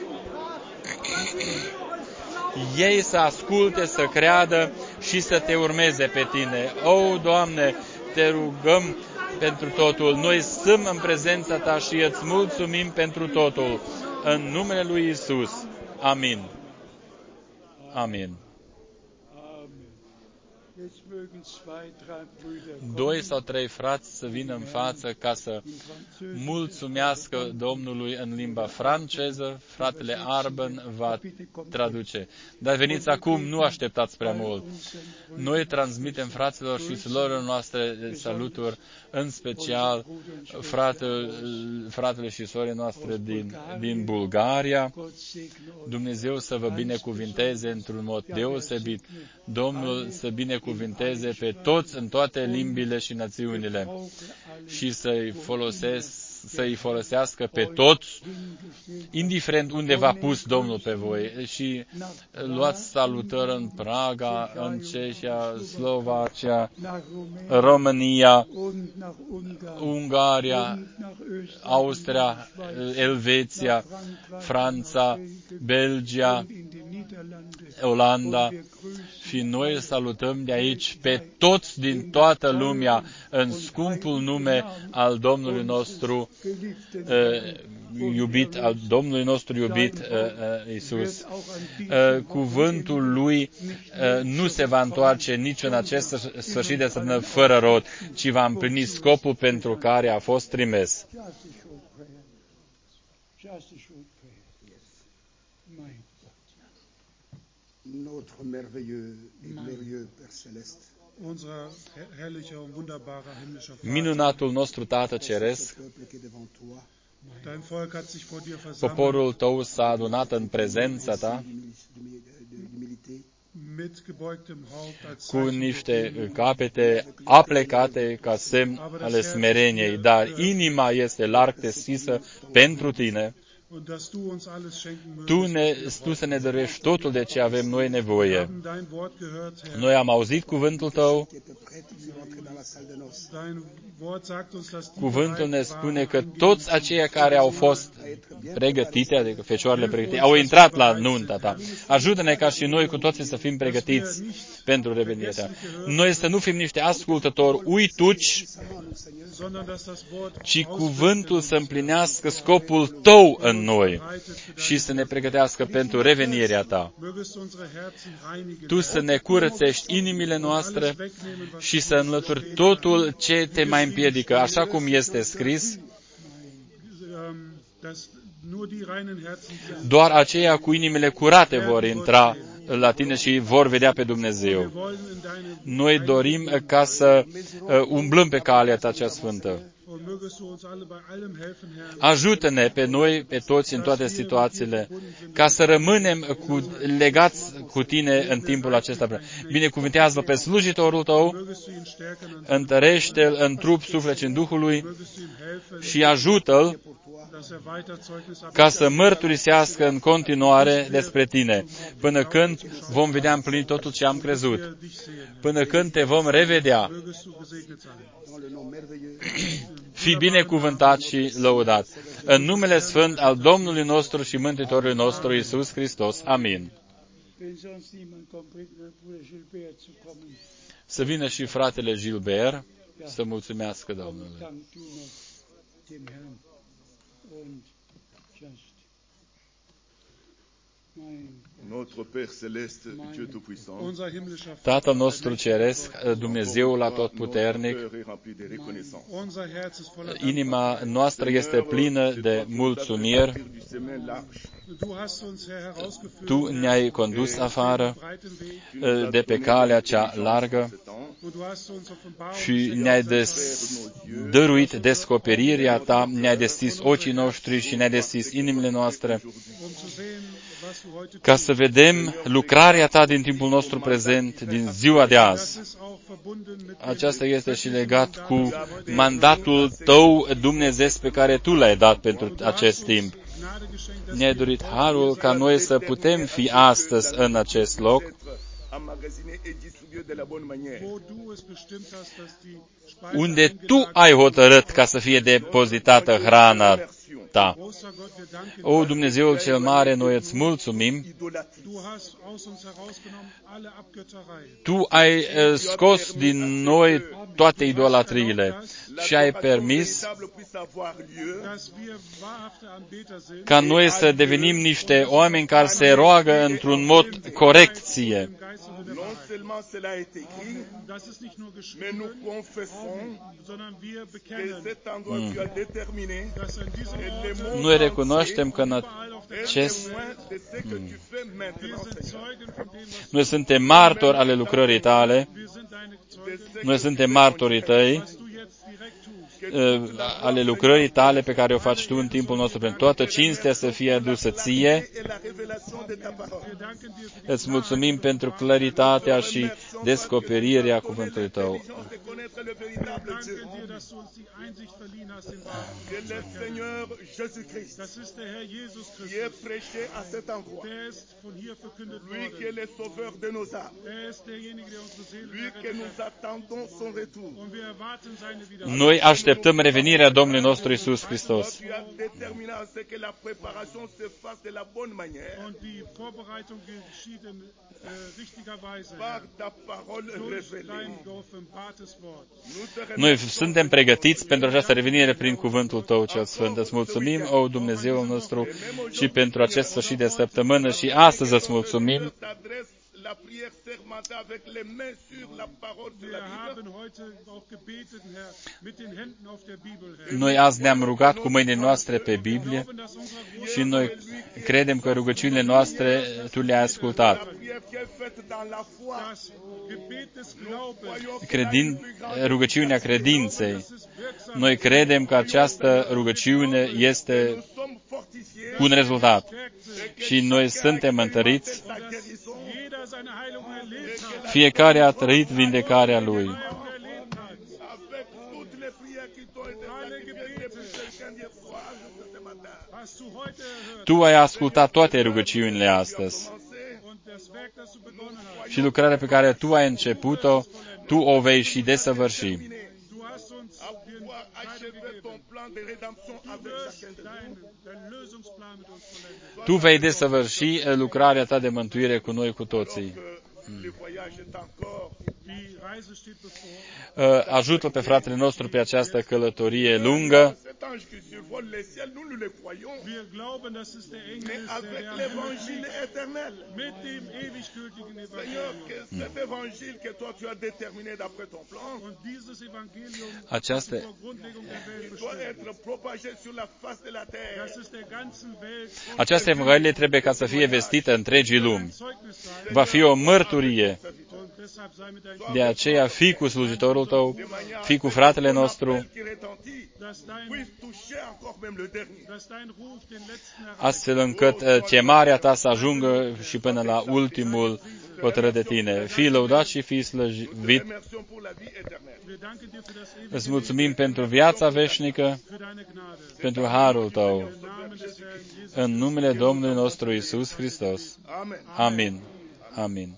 Ei să asculte, să creadă și să Te urmeze pe Tine. O, Doamne, Te rugăm pentru totul. Noi stăm în prezența Ta și îți mulțumim pentru totul. În numele lui Isus. Amin. Amin. Doi sau trei frați să vină în față ca să mulțumească Domnului în limba franceză. Fratele Arben va traduce. Dar veniți acum, nu așteptați prea mult. Noi transmitem fraților și surorilor noastre saluturi, în special fratele și surorile noastre din Bulgaria. Dumnezeu să vă binecuvinteze într-un mod deosebit. Domnul să binecuvinteze pe toți în toate limbile și națiunile și să-i folosească pe toți, indiferent unde v-a pus Domnul pe voi. Și luați salutări în Praga, în Cehia, Slovacia, România, Ungaria, Austria, Elveția, Franța, Belgia, Olanda, și noi salutăm de aici pe toți din toată lumea în scumpul nume al Domnului nostru iubit, al Domnului nostru iubit Iisus. Cuvântul Lui nu se va întoarce nici în acest sfârșit de săptămână fără rod, ci va împlini scopul pentru care a fost trimis. Notre merveilleux et glorieux Père Céleste. Minunatul nostru Tată Ceresc, poporul Tău s-a adunat în prezența Ta cu niște capete aplecate ca semn ale smereniei, dar inima este larg deschisă pentru Tine Tu să ne dăruiești totul de ce avem noi nevoie. Noi am auzit cuvântul Tău. Cuvântul ne spune că toți aceia care au fost pregătite, adică fecioarele pregătite, au intrat la nunta Ta. Ajută-ne ca și noi cu toții să fim pregătiți pentru revenirea Ta. Noi să nu fim niște ascultători uituci, ci cuvântul să împlinească scopul Tău în noi și să ne pregătească pentru revenirea Ta. Tu să ne curățești inimile noastre și să înlături totul ce te mai împiedică, așa cum este scris. Doar aceia cu inimile curate vor intra la Tine și vor vedea pe Dumnezeu. Noi dorim ca să umblăm pe calea Ta cea sfântă. Ajută-ne pe noi, pe toți, în toate situațiile, ca să rămânem legați cu Tine în timpul acesta. Binecuvântează-L pe slujitorul Tău, întărește-L în trup, suflet și în Duhului și ajută-L ca să mărturisească în continuare despre Tine, până când vom vedea împlinit totul ce am crezut, până când Te vom revedea. Fii binecuvântat și lăudat. În numele sfânt al Domnului nostru și Mântuitorului nostru, Iisus Hristos. Amin. Să vină și fratele Gilbert să mulțumească Domnului. Tatăl nostru ceresc, Dumnezeul Atotputernic, inima noastră este plină de mulțumiri. Tu ne-ai condus afară de pe calea cea largă și ne-ai dăruit descoperirea Ta, ne-ai deschis ochii noștri și ne-ai deschis inimile noastre ca să vedem lucrarea Ta din timpul nostru prezent, din ziua de azi. Aceasta este și legat cu mandatul Tău, Dumnezeu, pe care Tu l-ai dat pentru acest timp. Ne-ai dorit harul ca noi să putem fi astăzi în acest loc, unde Tu ai hotărât ca să fie depozitată hrana Ta. O, Dumnezeul cel mare, noi îți mulțumim. Tu ai scos din noi toate idolatriile și ai permis ca noi să devenim niște oameni care se roagă într-un mod corect Ție. Noi recunoaștem că în acest... Noi suntem martori ale lucrării Tale, noi suntem martorii Tăi, ale lucrării Tale pe care o faci Tu în timpul nostru. Pentru toată cinstea să fie adusă Ție. Îți mulțumim pentru claritatea și descoperirea cuvântului Tău. Noi așteptăm revenirea Domnului nostru Iisus Hristos. Noi suntem pregătiți pentru această revenire prin cuvântul Tău cel Sfânt. Îți mulțumim, o Dumnezeul nostru, și pentru acest sfârșit de săptămână și astăzi îți mulțumim. Noi azi ne-am rugat cu mâinile noastre pe Biblie și noi credem că rugăciunile noastre Tu le-ai ascultat. Rugăciunea credinței. Noi credem că această rugăciune este cu un rezultat și noi suntem întăriți. Fiecare a trăit vindecarea lui. Tu ai ascultat toate rugăciunile astăzi și lucrarea pe care Tu ai început-o, Tu o vei și desăvârși. Tu vei desăvârși lucrarea Ta de mântuire cu noi cu toții. Ajută pe fratele nostru pe această călătorie lungă. Această evanghelie trebuie ca să fie vestită întregii lumi. Va fi o mărturie. De aceea fii cu slujitorul tău, fii cu fratele nostru, astfel încât chemarea ta să ajungă și până la ultimul hotărât de tine. Fii lăudat și fii slăvit. Îți mulțumim pentru viața veșnică, pentru harul tău. În numele Domnului nostru Iisus Hristos. Amin. Amin.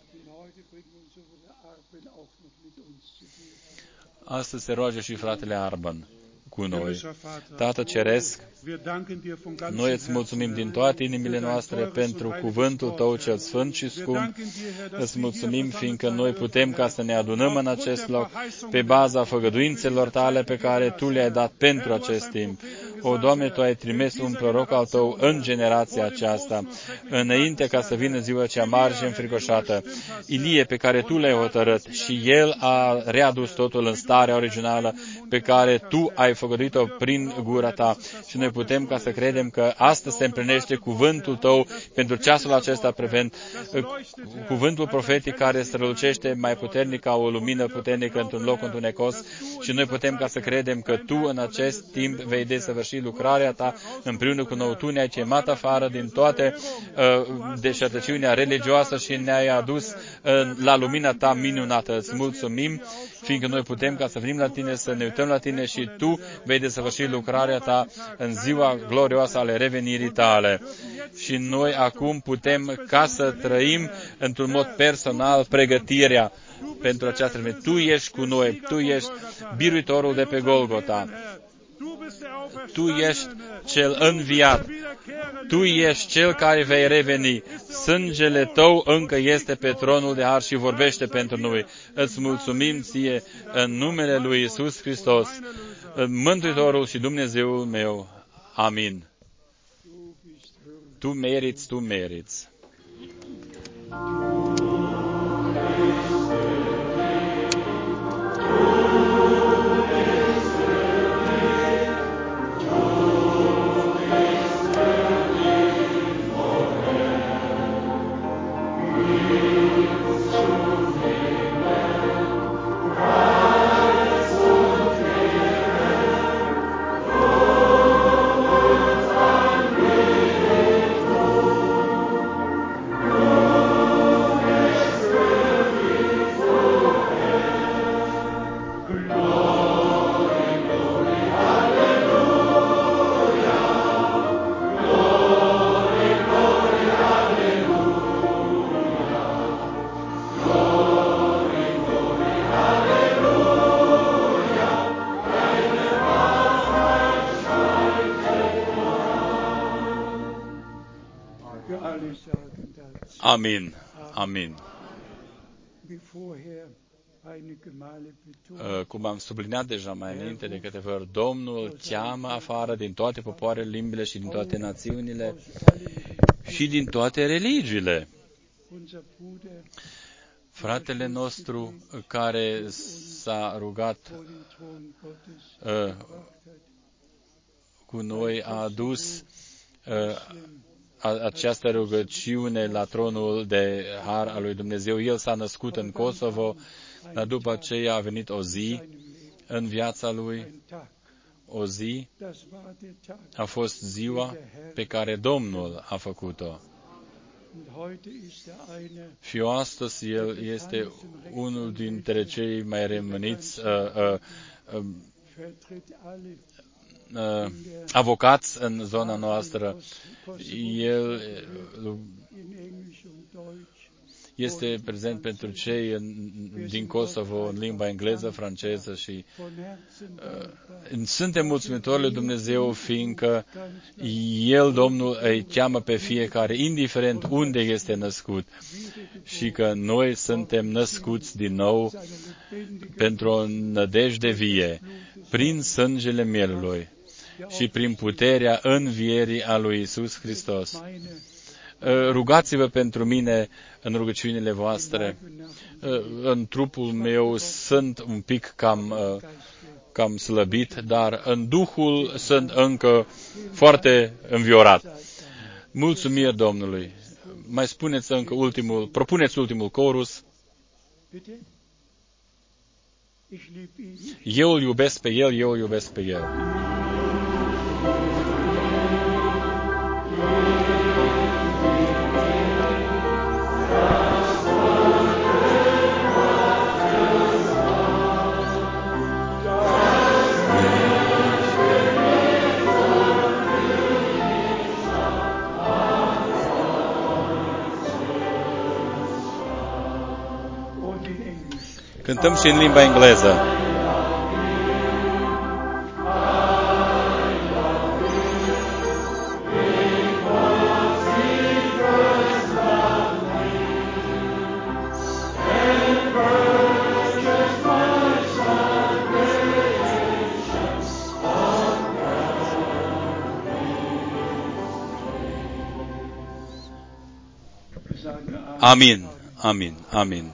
Astăzi se roage și fratele Arban cu noi. Tată Ceresc, noi îți mulțumim din toate inimile noastre pentru cuvântul Tău cel sfânt și scump. Îți mulțumim fiindcă noi putem ca să ne adunăm în acest loc pe baza făgăduințelor Tale pe care Tu le-ai dat pentru acest timp. O, Doamne, Tu ai trimis un proroc al Tău în generația aceasta, înainte ca să vină ziua cea mare și înfricoșată. Ilie, pe care Tu l-ai hotărât și el a readus totul în starea originală pe care Tu ai făgăduit-o prin gura Ta. Și noi putem ca să credem că astăzi se împlinește cuvântul Tău pentru ceasul acesta prevent, cuvântul profetic care strălucește mai puternic ca o lumină puternică într-un loc întunecos și noi putem ca să credem că Tu în acest timp vei desăvârși lucrarea Ta împreună cu noi. Tu ne-ai chemat afară din toate deșertăciunea religioasă și ne-ai adus la lumina Ta minunată. Îți mulțumim, fiindcă noi putem ca să venim la Tine, să ne uităm la Tine și Tu vei desăvârși lucrarea Ta în ziua glorioasă ale revenirii Tale. Și noi acum putem ca să trăim într-un mod personal pregătirea pentru această revenire. Tu ești cu noi, Tu ești biruitorul de pe Golgota. Tu ești cel înviat. Tu ești cel care vei reveni. Sângele Tău încă este pe tronul de har și vorbește pentru noi. Îți mulțumim Ție în numele Lui Iisus Hristos, Mântuitorul și Dumnezeul meu. Amin. Tu meriți, Tu meriți. Amin. Amin. Cum am subliniat deja mai înainte de câteva ori, Domnul cheamă afară din toate popoarele, limbile și din toate națiunile și din toate religiile. Fratele nostru care s-a rugat cu noi a adus această rugăciune la tronul de har al lui Dumnezeu. El s-a născut în Kosovo, dar după aceea a venit o zi în viața lui. O zi a fost ziua pe care Domnul a făcut-o. Și astăzi el este unul dintre cei mai rămâniți avocați în zona noastră. El este prezent pentru cei din Kosovo în limba engleză, franceză și suntem mulțumitori lui Dumnezeu, fiindcă El, Domnul, îi cheamă pe fiecare, indiferent unde este născut, și că noi suntem născuți din nou pentru o nădejde vie, prin sângele Mielului și prin puterea învierii a lui Iisus Hristos. Rugați-vă pentru mine în rugăciunile voastre. În trupul meu sunt un pic cam slăbit, dar în Duhul sunt încă foarte înviorat. Mulțumiri Domnului. Mai spuneți încă propuneți ultimul chorus. Eu îl iubesc pe El, eu îl iubesc pe El. Cântăm și în limba engleză. Amin, amin, amin.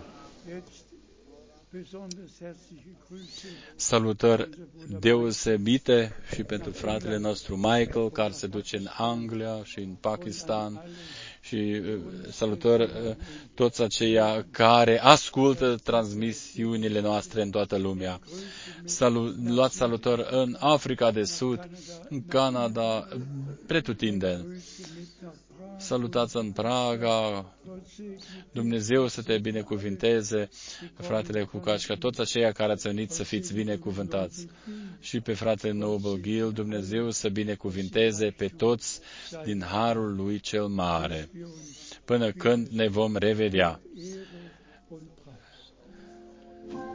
Salutări deosebite și pentru fratele nostru Michael, care se duce în Anglia și în Pakistan, și salutări toți aceia care ascultă transmisiunile noastre în toată lumea. Luați salutări în Africa de Sud, în Canada, pretutindeni. Salutați în Praga. Dumnezeu să te binecuvinteze, fratele Cucaci, ca toți aceia care ați venit să fiți binecuvântați. Și pe fratele Noble Gil, Dumnezeu să binecuvinteze pe toți din harul lui cel mare, până când ne vom revedea.